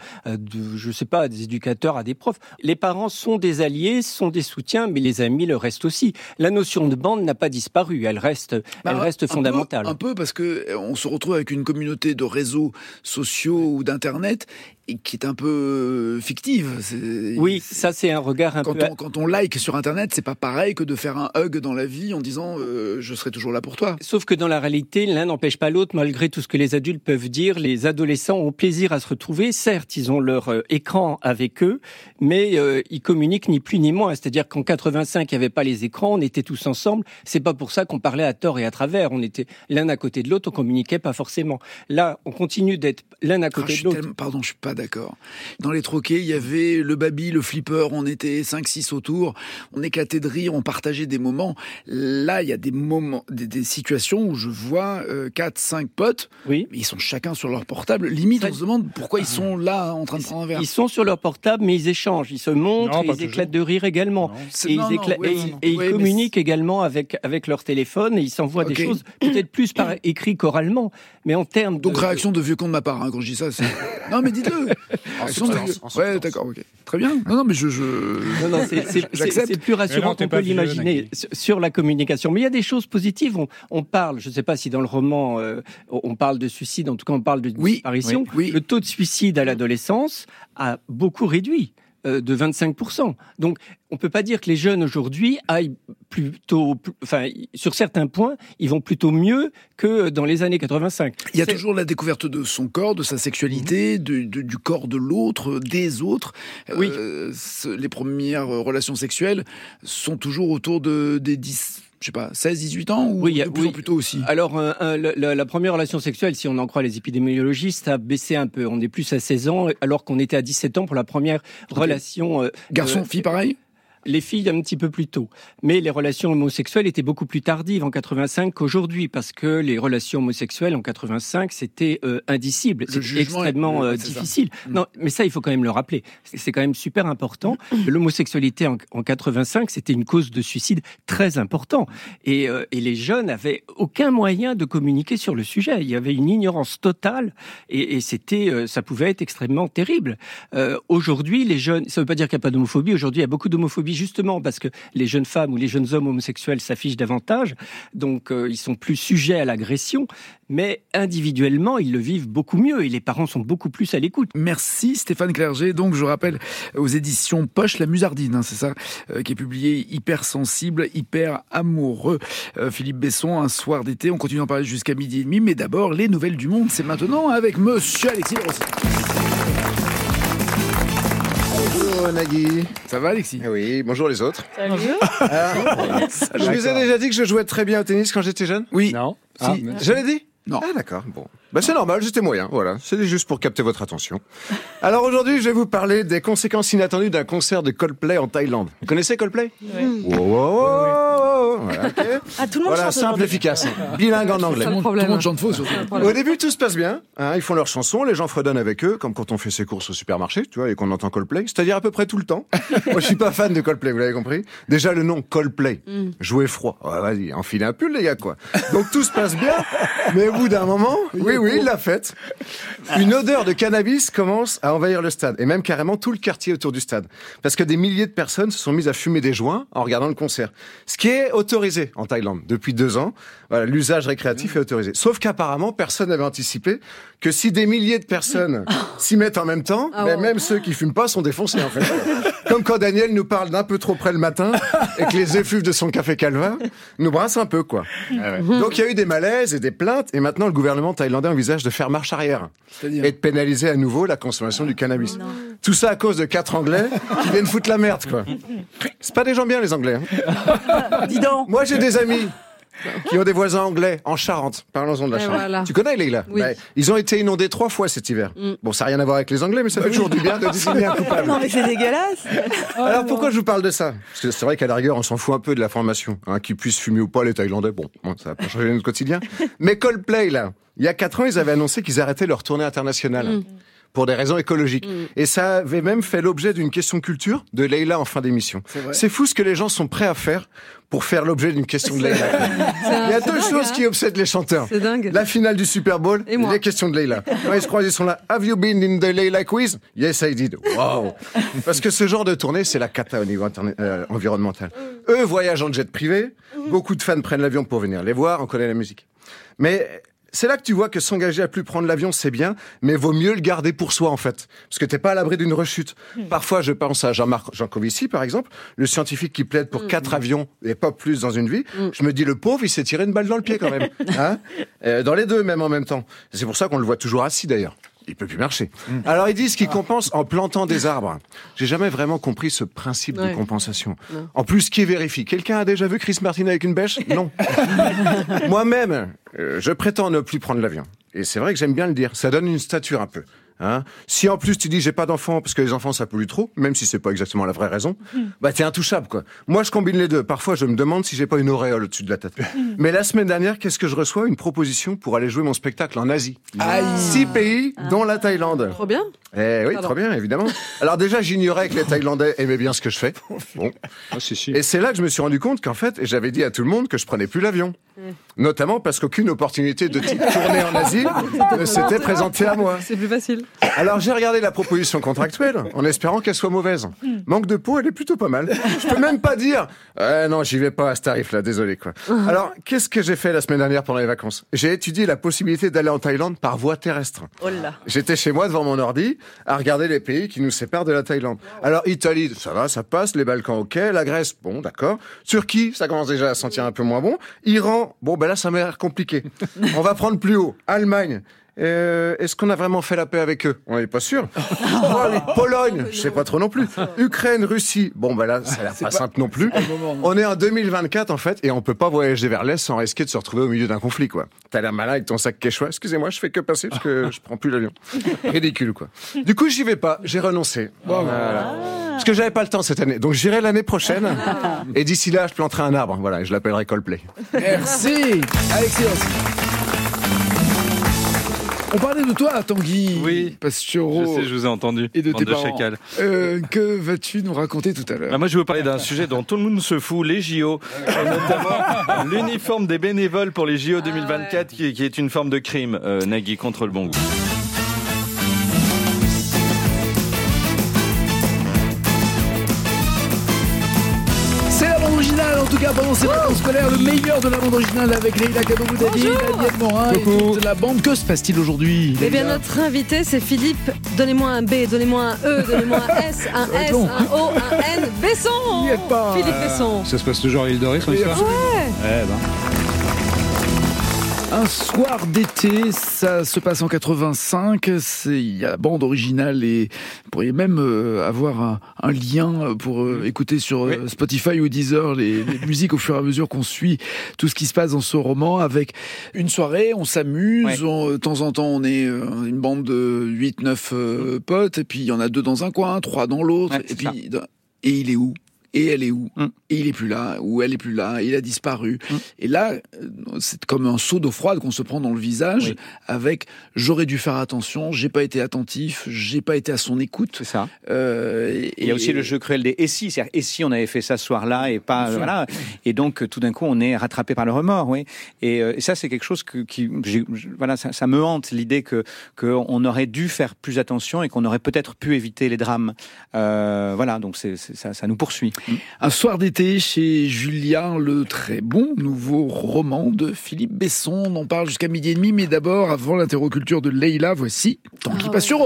je sais pas, des éducateurs, à des profs. Les parents sont des alliés, sont des soutiens, mais les amis le restent aussi. La notion de bande n'a pas disparu, elle reste fondamentale. Un peu parce que on se retrouve avec une communauté de réseaux sociaux ou d'internet et qui est un peu fictive. Oui, ça c'est un regard un peu... Quand on like sur internet, c'est pas pareil que de faire un hug dans la vie en disant je serai toujours là pour toi. Sauf que dans la réalité, l'un n'empêche pas l'autre, malgré tout ce que les adultes peuvent dire. Les adolescents ont plaisir à se retrouver. Certes, ils ont leur écran avec eux, mais ils communiquent ni plus ni moins. C'est-à-dire qu'en 85, il n'y avait pas les écrans, on était tous ensemble. C'est pas pour ça qu'on parlait à tort et à travers. On était l'un à côté de l'autre, on communiquait pas forcément. Là, on continue d'être l'un à côté de l'autre. Pardon, je suis pas d'accord. Dans les troquets, il y avait le baby, le flipper, on était 5-6 autour, on éclatait de rire, on partageait des moments. Là, il y a des moments, des situations où je vois 4-5 potes, oui. Mais ils sont chacun sur leur portable. Limite, on se demande pourquoi ils sont là en train de prendre un verre. Ils sont sur leur portable, mais ils échangent, ils se montrent, ils éclatent de rire également. Et ils communiquent également avec leur téléphone et ils s'envoient des choses peut-être plus par écrit qu'oralement, mais en termes Donc réaction de vieux con de ma part, hein, quand je dis ça. Non, mais dites-le. Ouais, d'accord, ok. Très bien. Non, mais Non, c'est plus rassurant qu'on peut l'imaginer sur la communication. Mais il y a des choses positives. On parle, je ne sais pas si dans le roman, on parle de suicide, en tout cas on parle de disparition. Oui. Le taux de suicide à l'adolescence a beaucoup réduit. De 25%. Donc, on peut pas dire que les jeunes aujourd'hui aillent plutôt, sur certains points, ils vont plutôt mieux que dans les années 85. Il y a toujours la découverte de son corps, de sa sexualité, du corps de l'autre, des autres. Oui. Les premières relations sexuelles sont toujours autour des 10... Je sais pas, 16-18 ans ou de plus en plus tôt aussi? Alors, la première relation sexuelle, si on en croit les épidémiologistes, a baissé un peu. On est plus à 16 ans, alors qu'on était à 17 ans pour la première relation. Garçon, fille, pareil? les filles un petit peu plus tôt. Mais les relations homosexuelles étaient beaucoup plus tardives en 85 qu'aujourd'hui, parce que les relations homosexuelles en 85, c'était indicible. C'était extrêmement difficile. Non, mais ça, il faut quand même le rappeler. C'est quand même super important. L'homosexualité en 85, c'était une cause de suicide très important. Et les jeunes avaient aucun moyen de communiquer sur le sujet. Il y avait une ignorance totale et c'était, ça pouvait être extrêmement terrible. Aujourd'hui, les jeunes, ça ne veut pas dire qu'il n'y a pas d'homophobie. Aujourd'hui, il y a beaucoup d'homophobie justement parce que les jeunes femmes ou les jeunes hommes homosexuels s'affichent davantage. Donc, ils sont plus sujets à l'agression. Mais individuellement, ils le vivent beaucoup mieux et les parents sont beaucoup plus à l'écoute. Merci Stéphane Clerget. Donc, je rappelle, aux éditions Poche, La Musardine, hein, c'est ça, qui est publié Hyper sensible, hyper amoureux. Philippe Besson, un soir d'été. On continue d'en parler jusqu'à 12h30. Mais d'abord, les nouvelles du monde, c'est maintenant avec monsieur Alexis Rossi. Bonjour Nagui. Ça va Alexis? Oui, bonjour les autres. Salut. Je vous ai déjà dit que je jouais très bien au tennis quand j'étais jeune? Oui. Non. Si. Je l'ai dit? Non. Ah d'accord, bon. Bah c'est normal, j'étais moyen, voilà. C'était juste pour capter votre attention. Alors aujourd'hui, je vais vous parler des conséquences inattendues d'un concert de Coldplay en Thaïlande. Vous connaissez Coldplay? Oui. Voilà, ok. Ah, tout le monde Voilà, chante simple, aujourd'hui. efficace. Bilingue en anglais. Pas de Tout le problème. monde chante faux surtout. Au début, tout se passe bien. Hein, ils font leurs chansons, les gens fredonnent avec eux, comme quand on fait ses courses au supermarché, tu vois, et qu'on entend Coldplay. C'est-à-dire à peu près tout le temps. Moi, je suis pas fan de Coldplay, vous l'avez compris. Déjà, le nom Coldplay. Jouez froid. Ouais, vas-y, enfilez un pull, les gars, quoi. Donc, tout se passe bien. Mais au bout d'un moment, oui, il l'a fait. Une odeur de cannabis commence à envahir le stade. Et même carrément tout le quartier autour du stade. Parce que des milliers de personnes se sont mises à fumer des joints en regardant le concert. Ce qui est autorisé en Thaïlande depuis 2 ans. Voilà, l'usage récréatif est autorisé. Sauf qu'apparemment, personne n'avait anticipé que si des milliers de personnes s'y mettent en même temps, même ceux qui fument pas sont défoncés, en fait. Comme quand Daniel nous parle d'un peu trop près le matin et que les effluves de son café Calva nous brassent un peu, quoi. Donc il y a eu des malaises et des plaintes et maintenant le gouvernement thaïlandais envisage de faire marche arrière C'est-à-dire et de pénaliser à nouveau la consommation du cannabis. Tout ça à cause de 4 Anglais qui viennent foutre la merde, quoi. C'est pas des gens bien, les Anglais. Hein. Dis donc. Moi, j'ai des amis qui ont des voisins anglais en Charente. Parlons-en de la Et Charente. voilà. Tu connais, Leïla? Oui. Ils ont été inondés 3 fois cet hiver. Bon, ça n'a rien à voir avec les Anglais, mais ça fait toujours du bien de désigner un coupable. Non, mais c'est dégueulasse. Alors pourquoi je vous parle de ça? Parce que c'est vrai qu'à la rigueur, on s'en fout un peu de la formation. Hein, qu'ils puissent fumer ou pas, les Thaïlandais, bon, ça va pas changer notre quotidien. Mais Coldplay, là, il y a 4 ans, ils avaient annoncé qu'ils arrêtaient leur tournée internationale. Pour des raisons écologiques. Et ça avait même fait l'objet d'une question culture de Leïla en fin d'émission. C'est fou ce que les gens sont prêts à faire pour faire l'objet d'une question de Leïla. Il y a 2 choses qui obsèdent les chanteurs. C'est dingue. La finale du Super Bowl Et moi. les questions de Leïla. Quand ils se croisent, ils sont là. Have you been in the Leïla quiz? Yes, I did. Wow. Parce que ce genre de tournée, c'est la cata au niveau environnemental. Eux voyagent en jet privé. Beaucoup de fans prennent l'avion pour venir les voir. On connaît la musique. Mais c'est là que tu vois que s'engager à plus prendre l'avion, c'est bien, mais vaut mieux le garder pour soi, en fait. Parce que t'es pas à l'abri d'une rechute. Parfois, je pense à Jean-Marc Jancovici, par exemple, le scientifique qui plaide pour 4 avions et pas plus dans une vie. Je me dis, le pauvre, il s'est tiré une balle dans le pied, quand même. Hein? Dans les deux, même en même temps. C'est pour ça qu'on le voit toujours assis, d'ailleurs. Il peut plus marcher. Alors ils disent qu'ils compensent en plantant des arbres. J'ai jamais vraiment compris ce principe de compensation. En plus, qui vérifie? Quelqu'un a déjà vu Chris Martin avec une bêche? Non. Moi-même, je prétends ne plus prendre l'avion. Et c'est vrai que j'aime bien le dire. Ça donne une stature un peu. Hein? Si en plus tu dis j'ai pas d'enfants parce que les enfants ça pollue trop, même si c'est pas exactement la vraie raison, bah t'es intouchable quoi. Moi je combine les deux. Parfois je me demande si j'ai pas une auréole au-dessus de la tête. Mais la semaine dernière, qu'est-ce que je reçois? Une proposition pour aller jouer mon spectacle en Asie. 6 pays, dont la Thaïlande. Trop bien. Eh oui, Pardon. trop bien, évidemment. Alors déjà, j'ignorais que les Thaïlandais aimaient bien ce que je fais. Bon. Et c'est là que je me suis rendu compte qu'en fait, j'avais dit à tout le monde que je prenais plus l'avion. Notamment parce qu'aucune opportunité de type tournée en Asie ne s'était présentée à moi. C'est plus facile. Alors j'ai regardé la proposition contractuelle en espérant qu'elle soit mauvaise. Manque de peau, elle est plutôt pas mal. Je peux même pas dire non, j'y vais pas à ce tarif-là, désolé quoi. Alors qu'est-ce que j'ai fait la semaine dernière pendant les vacances? J'ai étudié la possibilité d'aller en Thaïlande par voie terrestre. Oh là. J'étais chez moi devant mon ordi à regarder les pays qui nous séparent de la Thaïlande. Alors Italie, ça va, ça passe. Les Balkans, ok. La Grèce, bon, d'accord. Turquie, ça commence déjà à sentir un peu moins bon. Iran, bon, ben là, ça m'a l'air compliqué. On va prendre plus haut. Allemagne. Est-ce qu'on a vraiment fait la paix avec eux? On n'est pas sûr. Pologne, je sais pas trop non plus. Ukraine, Russie, bon ben là, ça a l'air pas simple non plus. On est en 2024 en fait, et on peut pas voyager vers l'Est sans risquer de se retrouver au milieu d'un conflit quoi. T'as l'air malin avec ton sac quechua. Excusez-moi, je fais que passer parce que je prends plus l'avion. Ridicule quoi. Du coup, j'y vais pas. J'ai renoncé. Voilà. Parce que j'avais pas le temps cette année. Donc j'irai l'année prochaine. Et d'ici là, je planterai un arbre. Voilà, et je l'appellerai Coldplay. Merci. Alexis aussi. On parlait de toi, Tanguy. Oui. Pastureau. Je sais, je vous ai entendu. Et de tes bande parents. chacals. Que vas-tu nous raconter tout à l'heure? Moi, je vais vous parler d'un sujet dont tout le monde se fout, les JO. Et notamment l'uniforme des bénévoles pour les JO 2024, qui est une forme de crime, Nagui, contre le bon goût. C'est la bande originale, en tout cas pendant ces vacances scolaires, le meilleur de la bande originale avec Leïla Kadouboudadi, Daniel Morin et toute la bande. Que se passe-t-il aujourd'hui? Eh bien, notre invité, c'est Philippe. Donnez-moi un B, donnez-moi un E, donnez-moi un S, un S, un O, un N. Besson. N'y êtes pas. Philippe Besson. Ça se passe toujours à l'île de Ré, son histoire. Ouais. Eh ben. Un soir d'été, ça se passe en 85, il y a la bande originale et vous pourriez même avoir un lien pour écouter sur Spotify ou Deezer les musiques au fur et à mesure qu'on suit tout ce qui se passe dans ce roman avec une soirée, on s'amuse, de temps en temps on est une bande de 8-9 potes et puis il y en a 2 dans un coin, 3 dans l'autre et puis et il est où? Et elle est où? Et il est plus là, ou elle est plus là, et il a disparu. Et là, c'est comme un seau d'eau froide qu'on se prend dans le visage avec « j'aurais dû faire attention, j'ai pas été attentif, j'ai pas été à son écoute ». C'est ça. Il y a aussi le jeu cruel des « et si », c'est-à-dire « et si on avait fait ça ce soir-là » et pas... voilà. Et donc, tout d'un coup, on est rattrapé par le remords, Et ça, c'est quelque chose ça me hante, l'idée qu'on aurait dû faire plus attention et qu'on aurait peut-être pu éviter les drames. Donc ça nous poursuit. Un soir d'été chez Julien, le très bon nouveau roman de Philippe Besson. On en parle jusqu'à 12h30, mais d'abord, avant l'interroculture de Leïla, voici Tanguy Pastureau.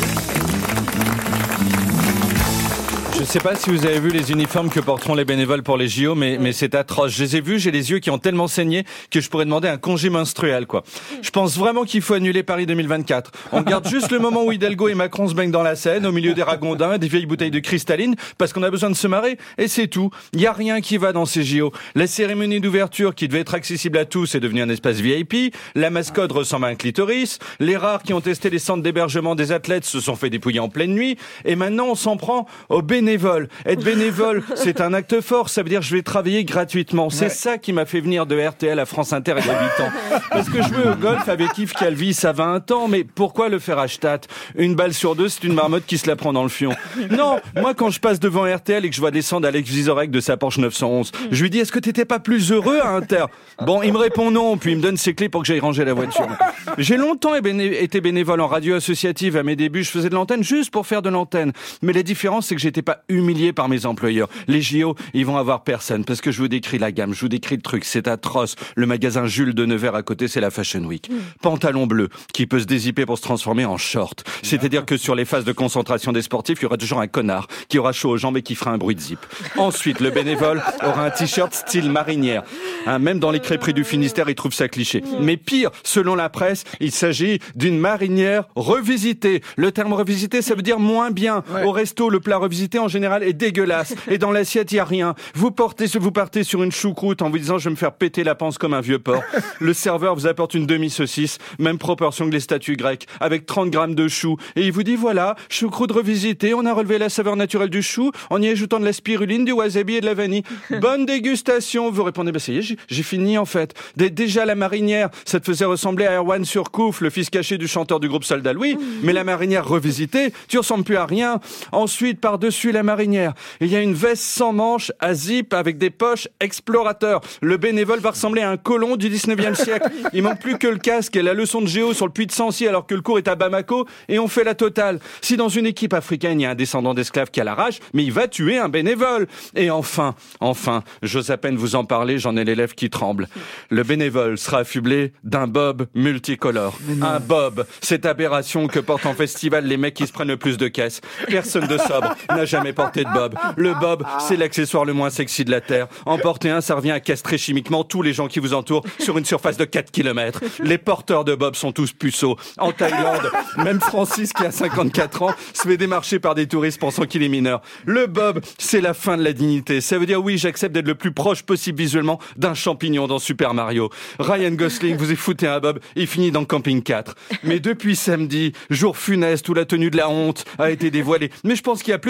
Je sais pas si vous avez vu les uniformes que porteront les bénévoles pour les JO, mais c'est atroce. Je les ai vus, j'ai les yeux qui ont tellement saigné que je pourrais demander un congé menstruel, quoi. Je pense vraiment qu'il faut annuler Paris 2024. On garde juste le moment où Hidalgo et Macron se baignent dans la Seine, au milieu des ragondins et des vieilles bouteilles de cristalline, parce qu'on a besoin de se marrer, et c'est tout. Il y a rien qui va dans ces JO. La cérémonie d'ouverture, qui devait être accessible à tous, est devenue un espace VIP. La mascotte ressemble à un clitoris. Les rares qui ont testé les centres d'hébergement des athlètes se sont fait dépouiller en pleine nuit. Et maintenant, on s'en prend aux bénévoles. Être bénévole, c'est un acte fort, ça veut dire je vais travailler gratuitement. C'est ça qui m'a fait venir de RTL à France Inter il y a 8 ans. Parce que jouer au golf avec Yves Calvi, ça va un temps, mais pourquoi le faire à Stade? Une balle sur 2, c'est une marmotte qui se la prend dans le fion. Non, moi quand je passe devant RTL et que je vois descendre Alex Vizorek de sa Porsche 911, je lui dis est-ce que t'étais pas plus heureux à Inter? Bon, il me répond non, puis il me donne ses clés pour que j'aille ranger la voiture. J'ai longtemps été bénévole en radio associative. À mes débuts, je faisais de l'antenne juste pour faire de l'antenne. Mais la différence, c'est que j'étais pas humilié par mes employeurs. Les JO, ils vont avoir personne parce que je vous décris la gamme, je vous décris le truc, c'est atroce. Le magasin Jules de Nevers à côté, c'est la Fashion Week. Pantalon bleu qui peut se dézipper pour se transformer en short. C'est-à-dire que sur les phases de concentration des sportifs, il y aura toujours un connard qui aura chaud aux jambes et qui fera un bruit de zip. Ensuite, le bénévole aura un t-shirt style marinière. Même dans les crêperies du Finistère, ils trouvent ça cliché. Mais pire, selon la presse, il s'agit d'une marinière revisitée. Le terme revisité, ça veut dire moins bien. Au resto, le plat revisité en général est dégueulasse. Et dans l'assiette, il n'y a rien. Vous partez sur une choucroute en vous disant je vais me faire péter la panse comme un vieux porc. Le serveur vous apporte une demi-saucisse, même proportion que les statues grecques, avec 30 grammes de choux. Et il vous dit voilà, choucroute revisitée, on a relevé la saveur naturelle du chou en y ajoutant de la spiruline, du wasabi et de la vanille. Bonne dégustation. Vous répondez bah ça y est, j'ai fini en fait. Déjà la marinière, ça te faisait ressembler à Erwan Surcouf, le fils caché du chanteur du groupe Soldat Louis. Mais la marinière revisitée, tu ressembles plus à rien. Ensuite, par-dessus la marinière, il y a une veste sans manches à zip avec des poches explorateur. Le bénévole va ressembler à un colon du 19e siècle. Il manque plus que le casque et la leçon de géo sur le puits de Sancy alors que le cours est à Bamako et on fait la totale. Si dans une équipe africaine, il y a un descendant d'esclave qui a la rage, mais il va tuer un bénévole. Et enfin, j'ose à peine vous en parler, j'en ai les lèvres qui tremblent. Le bénévole sera affublé d'un bob multicolore. Un bob, cette aberration que portent en festival les mecs qui se prennent le plus de caisses. Personne de sobre n'a jamais porté de bob. Le bob, c'est l'accessoire le moins sexy de la Terre. En porter un, ça revient à castrer chimiquement tous les gens qui vous entourent sur une surface de 4 km. Les porteurs de bob sont tous puceaux. En Thaïlande, même Francis, qui a 54 ans, se fait démarcher par des touristes pensant qu'il est mineur. Le bob, c'est la fin de la dignité. Ça veut dire oui, j'accepte d'être le plus proche possible visuellement d'un champignon dans Super Mario. Ryan Gosling, vous foutez un bob, il finit dans Camping 4. Mais depuis samedi, jour funeste où la tenue de la honte a été dévoilée. Mais je pense qu'il n'y a plus de bénévoles.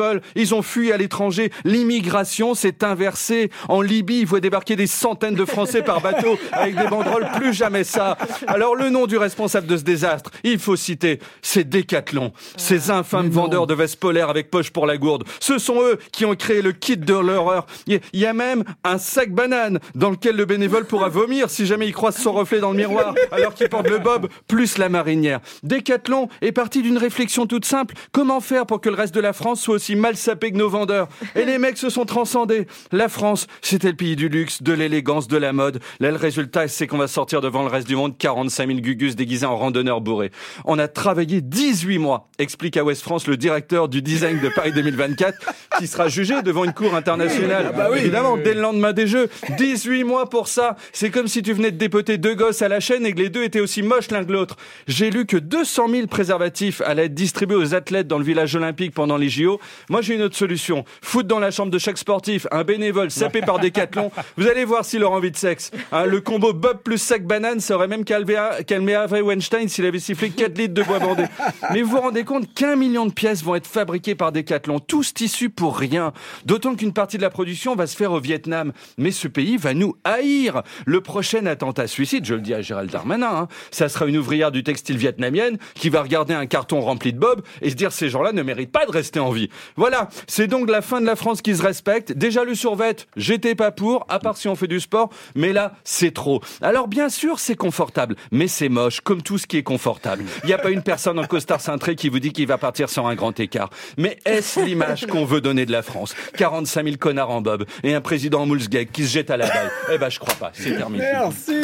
folle. Ils ont fui à l'étranger. L'immigration s'est inversée. En Libye, ils voient débarquer des centaines de Français par bateau avec des banderoles, plus jamais ça. Alors le nom du responsable de ce désastre, il faut citer, c'est Décathlon. Ces infâmes vendeurs de vestes polaires avec poche pour la gourde. Ce sont eux qui ont créé le kit de l'horreur. Il y a même un sac banane dans lequel le bénévole pourra vomir si jamais il croise son reflet dans le miroir alors qu'il porte le bob plus la marinière. Décathlon est parti d'une réflexion toute simple. Comment faire pour que le reste de la France soit aussi mal sapé que nos vendeurs? Et les mecs se sont transcendés. La France, c'était le pays du luxe, de l'élégance, de la mode. Là, le résultat, c'est qu'on va sortir devant le reste du monde 45 000 gugus déguisés en randonneurs bourrés. On a travaillé 18 mois, explique à Ouest France le directeur du design de Paris 2024, qui sera jugé devant une cour internationale. Évidemment, dès le lendemain des Jeux. 18 mois pour ça. C'est comme si tu venais de dépoter 2 gosses à la chaîne et que les 2 étaient aussi moches l'un que l'autre. J'ai lu que 200 000 préservatifs allaient être distribués aux athlètes dans le village olympique pendant les JO. Moi, j'ai une autre solution. Foutre dans la chambre de chaque sportif un bénévole sapé par Décathlon. Vous allez voir s'il aura envie de sexe. Le combo Bob plus sac banane, ça aurait même calmé Harvey Weinstein s'il avait sifflé 4 litres de bois bandé. Mais vous vous rendez compte qu'1 million de pièces vont être fabriquées par Décathlon. Tous tissus pour rien. D'autant qu'une partie de la production va se faire au Vietnam. Mais ce pays va nous haïr. Le prochain attentat suicide, je le dis à Gérald Darmanin, ça sera une ouvrière du textile vietnamienne qui va regarder un carton rempli de Bob et se dire ces gens-là ne méritent pas de rester en vie. Voilà, c'est donc la fin de la France qui se respecte. Déjà le survêt, j'étais pas pour, à part si on fait du sport, mais là, c'est trop. Alors bien sûr, c'est confortable, mais c'est moche, comme tout ce qui est confortable. Il n'y a pas une personne en costard cintré qui vous dit qu'il va partir sans un grand écart. Mais est-ce l'image qu'on veut donner de la France? 45 000 connards en Bob et un président en moulsgeg qui se jette à la balle. Eh ben, je crois pas, c'est terminé. Merci.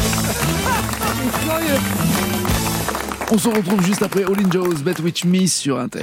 On se retrouve juste après All in Joe's Bet With Me sur Inter.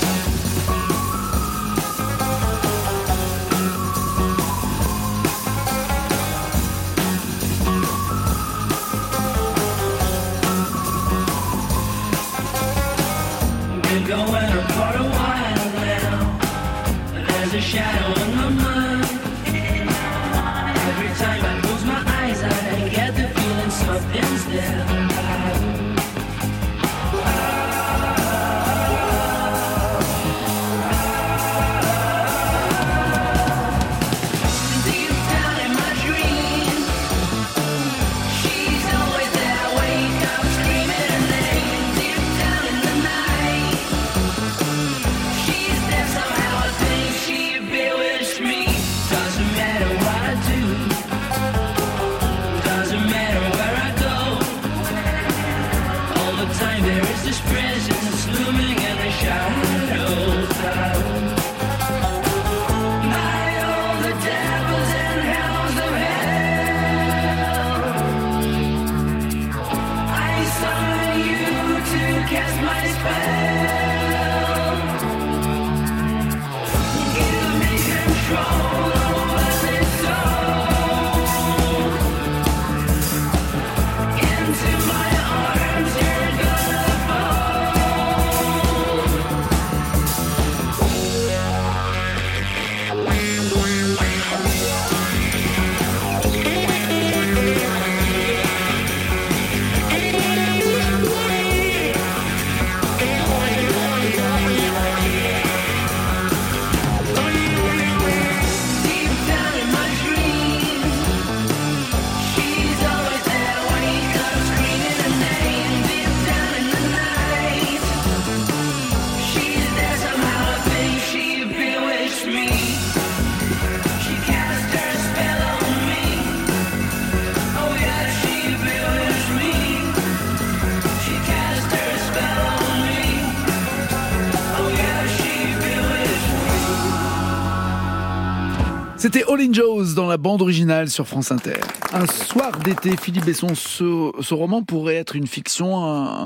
C'était All in Joe's dans la bande originale sur France Inter. Un soir d'été, Philippe Besson, ce roman pourrait être une fiction,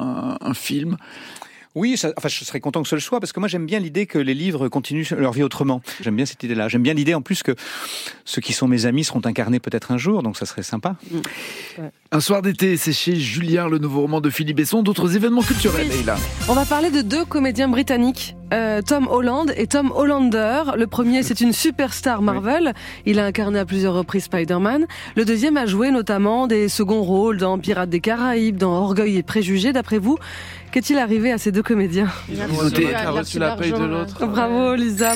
un film. Oui, je serais content que ce le soit, parce que moi j'aime bien l'idée que les livres continuent leur vie autrement. J'aime bien cette idée-là. J'aime bien l'idée en plus que ceux qui sont mes amis seront incarnés peut-être un jour, donc ça serait sympa. Un soir d'été, c'est chez Julien, le nouveau roman de Philippe Besson. D'autres événements culturels, Leïla. On va parler de 2 comédiens britanniques Tom Holland et Tom Hollander. Le premier, c'est une superstar Marvel. Il a incarné à plusieurs reprises Spider-Man. Le deuxième a joué notamment des seconds rôles dans Pirates des Caraïbes, dans Orgueil et Préjugés. D'après vous, qu'est-il arrivé à ces deux comédiens? Il a reçu la paye de l'autre. Bravo Lisa,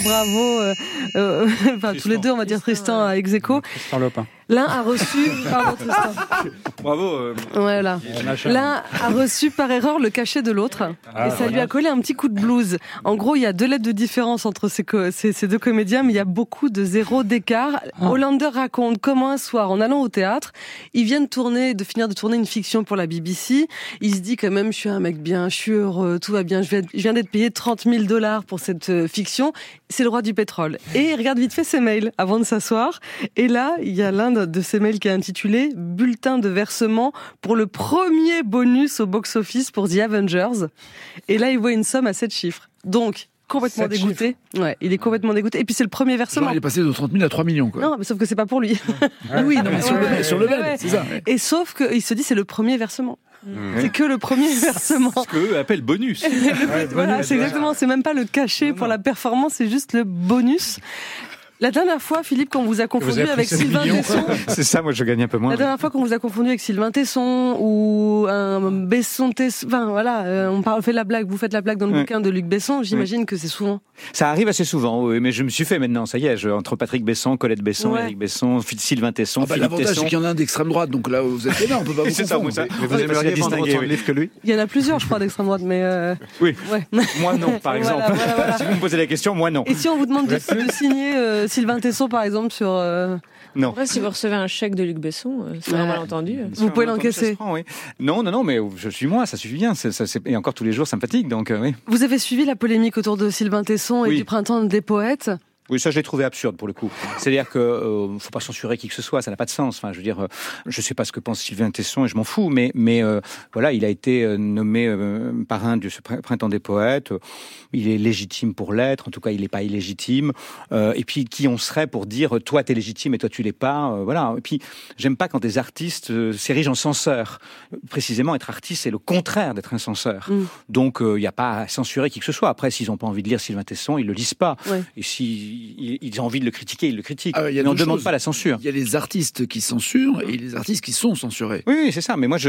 bravo. Enfin, tous les deux, on va dire Tristan à ex-aequo. Tristan Lopin. L'un a reçu... Pardon, Tristan. Bravo. Voilà. L'un a reçu par erreur le cachet de l'autre et ça lui a collé un petit coup de blues. En gros, il y a 2 lettres de différence entre ces deux comédiens, mais il y a beaucoup de zéros d'écart. Hollander raconte comment un soir, en allant au théâtre, il vient de finir de tourner une fiction pour la BBC. Il se dit quand même, je suis un mec bien, je suis heureux, tout va bien. Je viens d'être payé $30,000 pour cette fiction. C'est le roi du pétrole. Et il regarde vite fait ses mails avant de s'asseoir. Et là, il y a l'un de ces mails qui est intitulé « Bulletin de versement pour le premier bonus au box-office pour The Avengers ». Et là, il voit une somme à 7 chiffres. Donc, complètement dégoûté. Ouais, il est complètement dégoûté. Et puis, c'est le premier versement. Genre, il est passé de 30 000 à 3 millions, quoi. Non, mais sauf que c'est pas pour lui. Oui, non, mais sur le web, c'est ça. Ouais. Et sauf qu'il se dit, c'est le premier versement. C'est que le premier versement. Ce qu'eux appellent bonus. Voilà, c'est exactement. C'est même pas le cachet pour la performance, c'est juste le bonus. La dernière fois, Philippe, qu'on vous a confondu avec Sylvain Tesson. C'est ça, moi je gagne un peu moins. La dernière fois qu'on vous a confondu avec Sylvain Tesson ou un Besson Tesson, enfin voilà, fait la blague, vous faites la blague dans le bouquin de Luc Besson, j'imagine que c'est souvent. Ça arrive assez souvent, oui, mais je me suis fait maintenant, ça y est, entre Patrick Besson, Colette Besson, Éric Besson, Sylvain Tesson, Philippe l'avantage, Tesson. c'est qu'il y en a un d'extrême droite, donc là vous êtes là, on peut pas vous confondre. C'est ça, vous aimeriez distinguer autant de livres que lui. Il y en a plusieurs, je crois, d'extrême droite, mais oui. Ouais. Moi non, par exemple. Voilà. Si vous me posez la question, moi non. Et si on vous demande de signer Sylvain Tesson, par exemple, sur... Non. Après, si vous recevez un chèque de Luc Besson, c'est un malentendu. Vous pouvez l'encaisser. Oui. Non, mais je suis moi, ça suffit bien. Et encore tous les jours, ça me fatigue, donc oui. Vous avez suivi la polémique autour de Sylvain Tesson et du Printemps des poètes. Oui, ça je l'ai trouvé absurde pour le coup. C'est-à-dire que faut pas censurer qui que ce soit, ça n'a pas de sens. Enfin, je veux dire, je sais pas ce que pense Sylvain Tesson et je m'en fous, mais voilà, il a été nommé parrain de ce Printemps des poètes. Il est légitime pour l'être, en tout cas, il n'est pas illégitime. Et puis, qui on serait pour dire toi t'es légitime et toi tu l'es pas, voilà. Et puis, j'aime pas quand des artistes s'érigent en censeurs. Précisément, être artiste, c'est le contraire d'être un censeur. Donc, il n'y a pas à censurer qui que ce soit. Après, s'ils n'ont pas envie de lire Sylvain Tesson, ils le lisent pas. Ouais. Et si ils ont envie de le critiquer, ils le critiquent. Mais on ne demande pas la censure. Il y a les artistes qui censurent et les artistes qui sont censurés. Oui, c'est ça. Mais moi,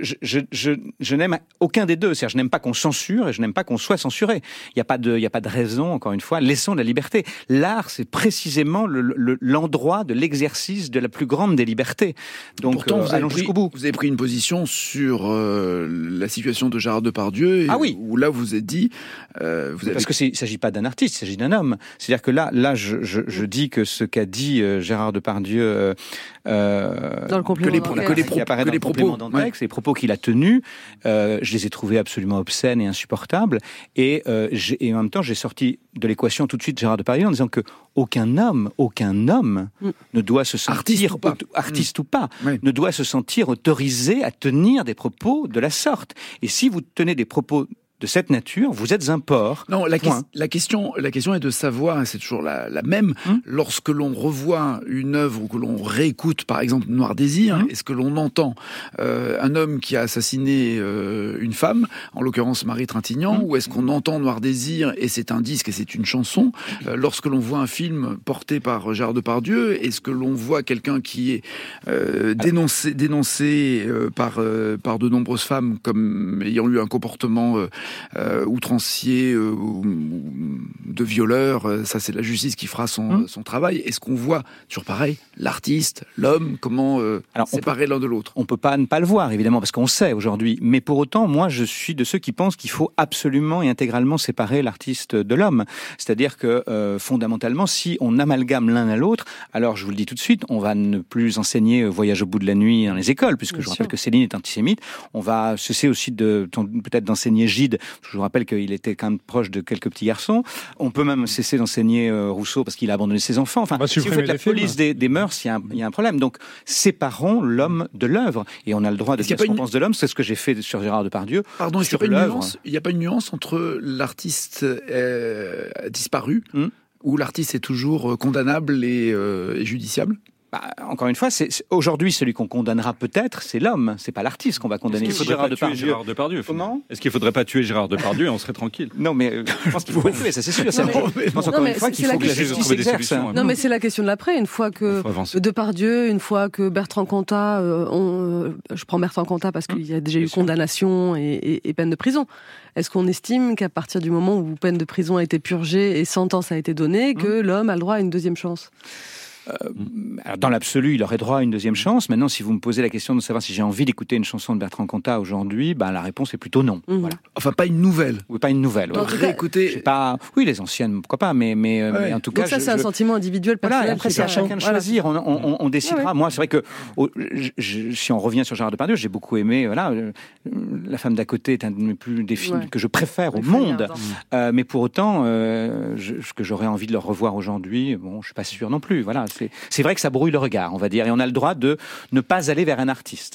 je n'aime aucun des deux. C'est-à-dire, je n'aime pas qu'on censure et je n'aime pas qu'on soit censuré. Il n'y a pas de raison, encore une fois. Laissons la liberté. L'art, c'est précisément l'endroit de l'exercice de la plus grande des libertés. Donc, pourtant, allons jusqu'au bout. Vous avez pris une position sur la situation de Gérard Depardieu. Où là, vous êtes dit... Parce qu'il ne s'agit pas d'un artiste, il s'agit d'un homme. C'est-à-dire que là, je dis que ce qu'a dit Gérard Depardieu, dans le complément qui apparaît dans le complément d'Antex, les propos qu'il a tenus, je les ai trouvés absolument obscènes et insupportables. Et en même temps, j'ai sorti de l'équation tout de suite Gérard Depardieu en disant que aucun homme ne doit se sentir artiste ou pas, ne doit se sentir autorisé à tenir des propos de la sorte. Et si vous tenez des propos de cette nature, vous êtes un porc. Non, la question est de savoir, et c'est toujours la même, lorsque l'on revoit une œuvre ou que l'on réécoute, par exemple, Noir Désir, est-ce que l'on entend un homme qui a assassiné une femme, en l'occurrence Marie Trintignant, ou est-ce qu'on entend Noir Désir et c'est un disque et c'est une chanson? Lorsque l'on voit un film porté par Gérard Depardieu, est-ce que l'on voit quelqu'un qui est dénoncé par de nombreuses femmes comme ayant eu un comportement outrancier de violeur, ça c'est la justice qui fera son travail. Est-ce qu'on voit, toujours pareil, l'artiste, l'homme, comment séparer l'un de l'autre? On peut pas ne pas le voir, évidemment, parce qu'on sait aujourd'hui. Mais pour autant, moi, je suis de ceux qui pensent qu'il faut absolument et intégralement séparer l'artiste de l'homme. C'est-à-dire que, fondamentalement, si on amalgame l'un à l'autre, alors je vous le dis tout de suite, on va ne plus enseigner Voyage au bout de la nuit dans les écoles, puisque je rappelle que Céline est antisémite. On va cesser aussi peut-être d'enseigner Gide. Je vous rappelle qu'il était quand même proche de quelques petits garçons. On peut même cesser d'enseigner Rousseau parce qu'il a abandonné ses enfants. Enfin, si vous faites la police des mœurs, il y a un problème. Donc, séparons l'homme de l'œuvre. Et on a le droit de dire ce qu'on pense de l'homme. C'est ce que j'ai fait sur Gérard Depardieu. Pardon, il n'y a pas une nuance entre l'artiste disparu, où l'artiste est toujours condamnable et judiciable? Encore une fois, aujourd'hui, celui qu'on condamnera peut-être, c'est l'homme, c'est pas l'artiste qu'on va condamner. Est-ce qu'il faudrait pas tuer Gérard Depardieu? Comment? Est-ce qu'il faudrait pas tuer Gérard Depardieu et on serait tranquille? Non, mais je pense qu'il faut pas tuer, ça c'est sûr. Je pense encore une fois qu'il faut que la justice exerce. Non, mais c'est la question de l'après. Une fois que Depardieu, une fois que Bertrand Cantat, je prends Bertrand Cantat parce qu'il y a déjà eu condamnation et peine de prison. Est-ce qu'on estime qu'à partir du moment où peine de prison a été purgée et sentence a été donnée, que l'homme a le droit à une deuxième chance? Alors dans l'absolu, il aurait droit à une deuxième chance. Maintenant, si vous me posez la question de savoir si j'ai envie d'écouter une chanson de Bertrand Cantat aujourd'hui, la réponse est plutôt non. Voilà. Enfin, pas une nouvelle. Oui, pas une nouvelle. En tout cas, écoutez, oui, les anciennes, pourquoi pas, mais en tout cas. Donc ça, c'est un sentiment individuel, personnel. Voilà, après, c'est à chacun de choisir. On décidera. Ouais. Moi, c'est vrai que si on revient sur Gérard Depardieu, j'ai beaucoup aimé. La femme d'à côté est un des films que je préfère au monde. Mais pour autant, que j'aurais envie de le revoir aujourd'hui, je suis pas sûr non plus. Voilà. C'est vrai que ça brouille le regard, on va dire, et on a le droit de ne pas aller vers un artiste.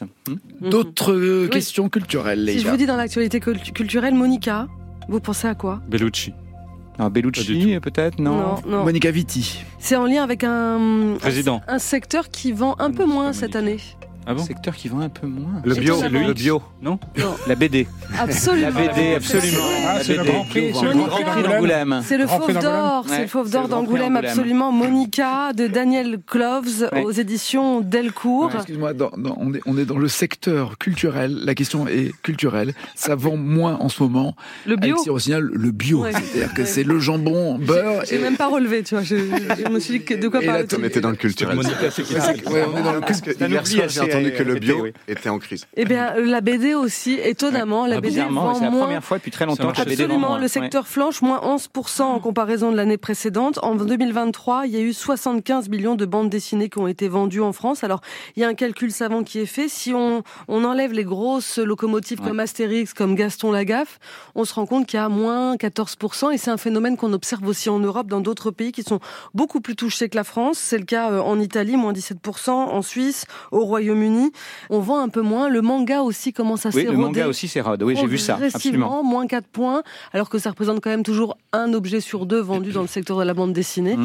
D'autres questions culturelles, les Si je vous dis dans l'actualité culturelle, Monica, vous pensez à quoi? Bellucci. Bellucci, peut-être, non. Monica Vitti. C'est en lien avec un secteur qui vend un peu moins cette année. Ah bon? Secteur qui vend un peu moins. Le bio. Non. La BD. Absolument. La BD, absolument. C'est le Grand Prix. C'est le Grand Prix d'Angoulême. C'est le Fauve d'Or. C'est le Fauve d'Or d'Angoulême, absolument. Monica, de Daniel Cloves, aux éditions Delcourt. Excuse-moi, on est dans le secteur culturel. La question est culturelle. Ça vend moins en ce moment. Le bio. Le bio. C'est-à-dire que c'est le jambon, beurre. J'ai même pas relevé, tu vois. Je me suis dit de quoi parler. Et là, tu étais dans le culturel. Monica, c'est qui? On est dans le culturel. Hier soir, j'ai entendu que le bio était en crise. Eh bien, la BD aussi, étonnamment. La BD vend c'est la moins. première fois depuis très longtemps que la BD vend Absolument, moins. le secteur flanche, moins 11% en comparaison de l'année précédente. En 2023, il y a eu 75 millions de bandes dessinées qui ont été vendues en France. Alors, il y a un calcul savant qui est fait. Si on enlève les grosses locomotives comme Astérix, comme Gaston Lagaffe, on se rend compte qu'il y a moins 14%. Et c'est un phénomène qu'on observe aussi en Europe, dans d'autres pays qui sont beaucoup plus touchés que la France. C'est le cas en Italie, moins 17%, en Suisse, au Royaume-Uni. On vend un peu moins. Le manga aussi commence à s'éroder. Oui, le manga aussi s'érode. Oui, j'ai vu ça. Absolument. Moins 4 points, alors que ça représente quand même toujours un objet sur deux vendu dans le secteur de la bande dessinée.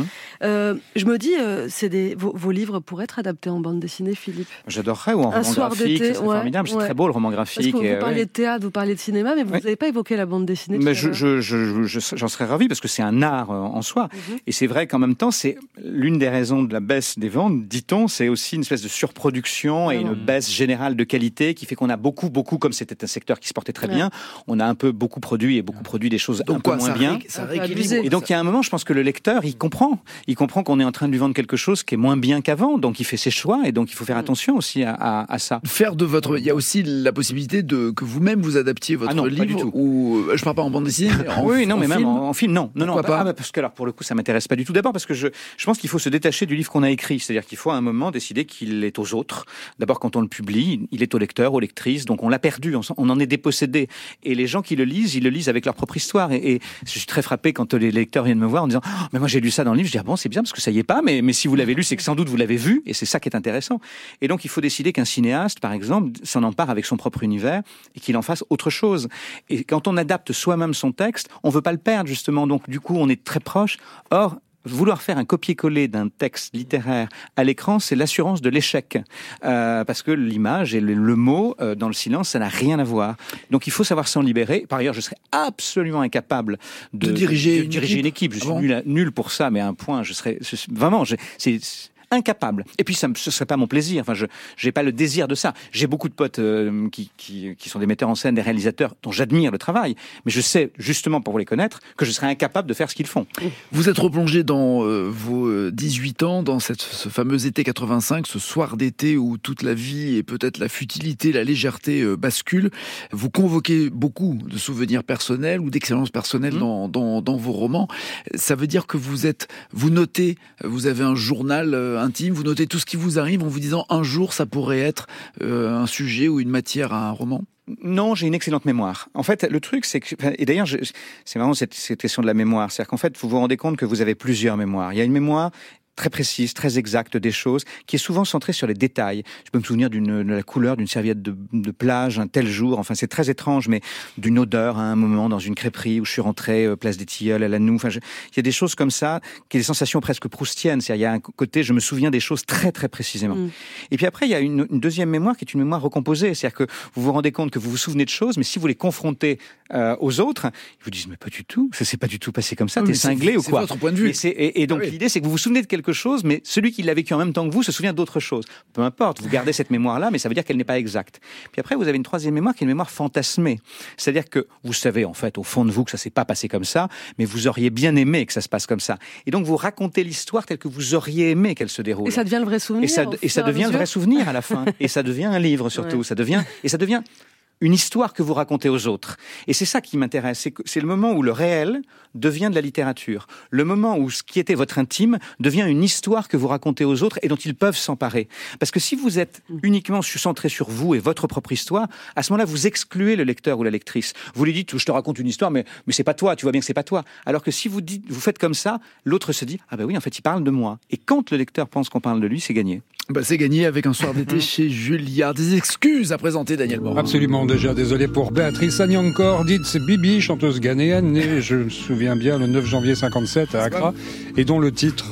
Je me dis, vos livres pourraient être adaptés en bande dessinée, Philippe. J'adorerais, ou en roman graphique, c'est formidable. C'est très beau le roman graphique. Parce que vous parlez de théâtre, vous parlez de cinéma, mais vous n'avez pas évoqué la bande dessinée. Mais j'en serais ravi, parce que c'est un art en soi. Et c'est vrai qu'en même temps, c'est l'une des raisons de la baisse des ventes, dit-on, c'est aussi une espèce de surproduction et une baisse générale de qualité qui fait qu'on a beaucoup, comme c'était un secteur qui se portait très bien, on a beaucoup produit des choses un peu moins bien. Ça rééquilibre. Et donc il y a un moment, je pense que le lecteur, il comprend qu'on est en train de lui vendre quelque chose qui est moins bien qu'avant, donc il fait ses choix et donc il faut faire attention aussi à ça. Il y a aussi la possibilité que vous-même vous adaptiez votre livre. Pas du tout. Ou je parle pas en bande dessinée, mais même en film, non. Pas parce que alors pour le coup, ça m'intéresse pas du tout. D'abord parce que je pense qu'il faut se détacher du livre qu'on a écrit, c'est-à-dire qu'il faut à un moment décider qu'il est aux autres. D'abord quand on le publie, il est au lecteur, aux lectrices, donc on l'a perdu, on en est dépossédé. Et les gens qui le lisent, ils le lisent avec leur propre histoire. Et je suis très frappé quand les lecteurs viennent me voir en disant mais moi j'ai lu ça dans le livre. Je dis bon, c'est bien parce que ça y est pas, mais si vous l'avez lu, c'est que sans doute vous l'avez vu, et c'est ça qui est intéressant. Et donc il faut décider qu'un cinéaste, par exemple, s'en empare avec son propre univers et qu'il en fasse autre chose. Et quand on adapte soi-même son texte, on veut pas le perdre justement. Donc du coup, on est très proche. Or, vouloir faire un copier-coller d'un texte littéraire à l'écran, c'est l'assurance de l'échec. Parce que l'image et le mot, dans le silence, ça n'a rien à voir. Donc il faut savoir s'en libérer. Par ailleurs, je serais absolument incapable de diriger une équipe. Je suis nul pour ça, mais à un point, c'est incapable. Et puis ce serait pas mon plaisir. Enfin, j'ai pas le désir de ça. J'ai beaucoup de potes qui sont des metteurs en scène, des réalisateurs dont j'admire le travail, mais je sais justement pour les connaître que je serais incapable de faire ce qu'ils font. Vous êtes replongé dans vos 18 ans, dans ce fameux été 85, ce soir d'été où toute la vie et peut-être la futilité, la légèreté basculent. Vous convoquez beaucoup de souvenirs personnels ou d'expériences personnelles dans vos romans. Ça veut dire que vous notez, vous avez un journal intime, vous notez tout ce qui vous arrive en vous disant un jour ça pourrait être un sujet ou une matière à un roman? Non, j'ai une excellente mémoire. En fait, le truc, c'est que... Et d'ailleurs, c'est vraiment cette question de la mémoire. C'est-à-dire qu'en fait, vous vous rendez compte que vous avez plusieurs mémoires. Il y a une mémoire très précise, très exacte des choses, qui est souvent centrée sur les détails. Je peux me souvenir de la couleur d'une serviette de plage un tel jour. Enfin, c'est très étrange, mais d'une odeur à un moment dans une crêperie où je suis rentré, place des Tilleuls à la Noue. Enfin, il y a des choses comme ça, qui sont des sensations presque proustiennes. C'est-à-dire, il y a un côté, je me souviens des choses très, très précisément. Et puis après, il y a une deuxième mémoire qui est une mémoire recomposée. C'est-à-dire que vous vous rendez compte que vous vous souvenez de choses, mais si vous les confrontez aux autres, ils vous disent, mais pas du tout, ça s'est pas du tout passé comme ça, t'es cinglé ou quoi? C'est votre point de vue. Et donc, l'idée, c'est que vous vous souvenez de quelque chose, mais celui qui l'a vécu en même temps que vous se souvient d'autre chose. Peu importe, vous gardez cette mémoire-là, mais ça veut dire qu'elle n'est pas exacte. Puis après, vous avez une troisième mémoire qui est une mémoire fantasmée. C'est-à-dire que vous savez, en fait, au fond de vous, que ça s'est pas passé comme ça, mais vous auriez bien aimé que ça se passe comme ça. Et donc, vous racontez l'histoire telle que vous auriez aimé qu'elle se déroule. Et ça devient le vrai souvenir. Et ça devient le vrai souvenir à la fin. Et ça devient un livre, surtout. Ouais. Ça devient une histoire que vous racontez aux autres. Et c'est ça qui m'intéresse. C'est le moment où le réel devient de la littérature. Le moment où ce qui était votre intime devient une histoire que vous racontez aux autres et dont ils peuvent s'emparer. Parce que si vous êtes uniquement centré sur vous et votre propre histoire, à ce moment-là, vous excluez le lecteur ou la lectrice. Vous lui dites, je te raconte une histoire, mais c'est pas toi, tu vois bien que c'est pas toi. Alors que si vous faites comme ça, l'autre se dit, ah ben oui, en fait, il parle de moi. Et quand le lecteur pense qu'on parle de lui, c'est gagné. Bah, c'est gagné avec Un soir d'été chez Julliard. Des excuses à présenter, Daniel Morin. Absolument, déjà désolé pour Béatrice Agnankor, dite Bibi, chanteuse ghanéenne, née, je me souviens bien, le 9 janvier 57 à Accra, et dont le titre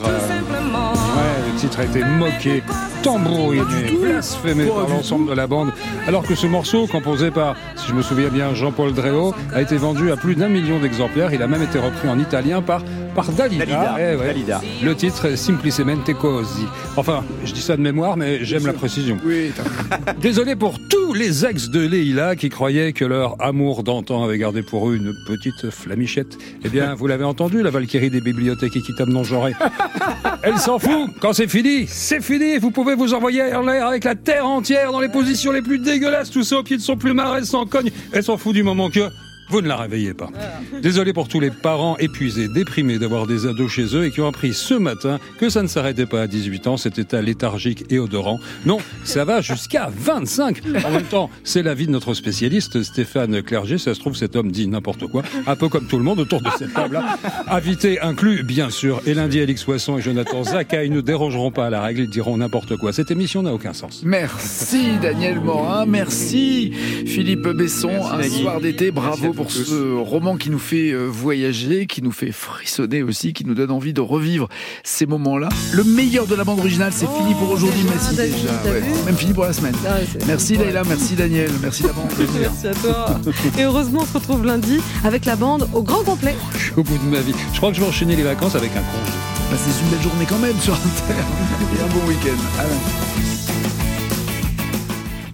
a été moqué, tambouriné, blasphémé par l'ensemble de la bande, alors que ce morceau, composé par, si je me souviens bien, Jean-Paul Dréau, a été vendu à plus d'1 million d'exemplaires. Il a même été repris en italien par Dalida. Dalida. Le titre, Semplicemente Così. Enfin, je dis ça de mémoire, mais j'aime la précision. Oui, désolé pour tous les ex de Leïla qui croyaient que leur amour d'antan avait gardé pour eux une petite flamichette. Eh bien, vous l'avez entendu, la Valkyrie des bibliothèques équitables non-genrées. Elle s'en fout. Quand c'est fini, c'est fini. Vous pouvez vous envoyer en l'air avec la terre entière dans les positions les plus dégueulasses, tout ça au pied de son plumard, elle s'en cogne. Elle s'en fout du moment que vous ne la réveillez pas. Désolé pour tous les parents épuisés, déprimés d'avoir des ados chez eux et qui ont appris ce matin que ça ne s'arrêtait pas à 18 ans, cet état léthargique et odorant. Non, ça va jusqu'à 25. En même temps, c'est l'avis de notre spécialiste Stéphane Clerget. Ça se trouve, cet homme dit n'importe quoi, un peu comme tout le monde autour de cette table-là. Invités inclus, bien sûr, et lundi, Alix Soisson et Jonathan Zaka, ils ne dérogeront pas à la règle, ils diront n'importe quoi. Cette émission n'a aucun sens. Merci Daniel Morin, merci Philippe Besson. Merci, Un soir d'été, bravo pour ce roman qui nous fait voyager, qui nous fait frissonner aussi, qui nous donne envie de revivre ces moments-là. Le meilleur de la bande originale, c'est fini pour aujourd'hui. Merci déjà. Ouais. Même fini pour la semaine. Merci Leïla, merci Daniel, merci la bande. Merci à toi. Et heureusement, on se retrouve lundi avec la bande au grand complet. Je suis au bout de ma vie. Je crois que je vais enchaîner les vacances avec un congé. Bah, c'est une belle journée quand même sur Inter. Et un bon week-end. À lundi.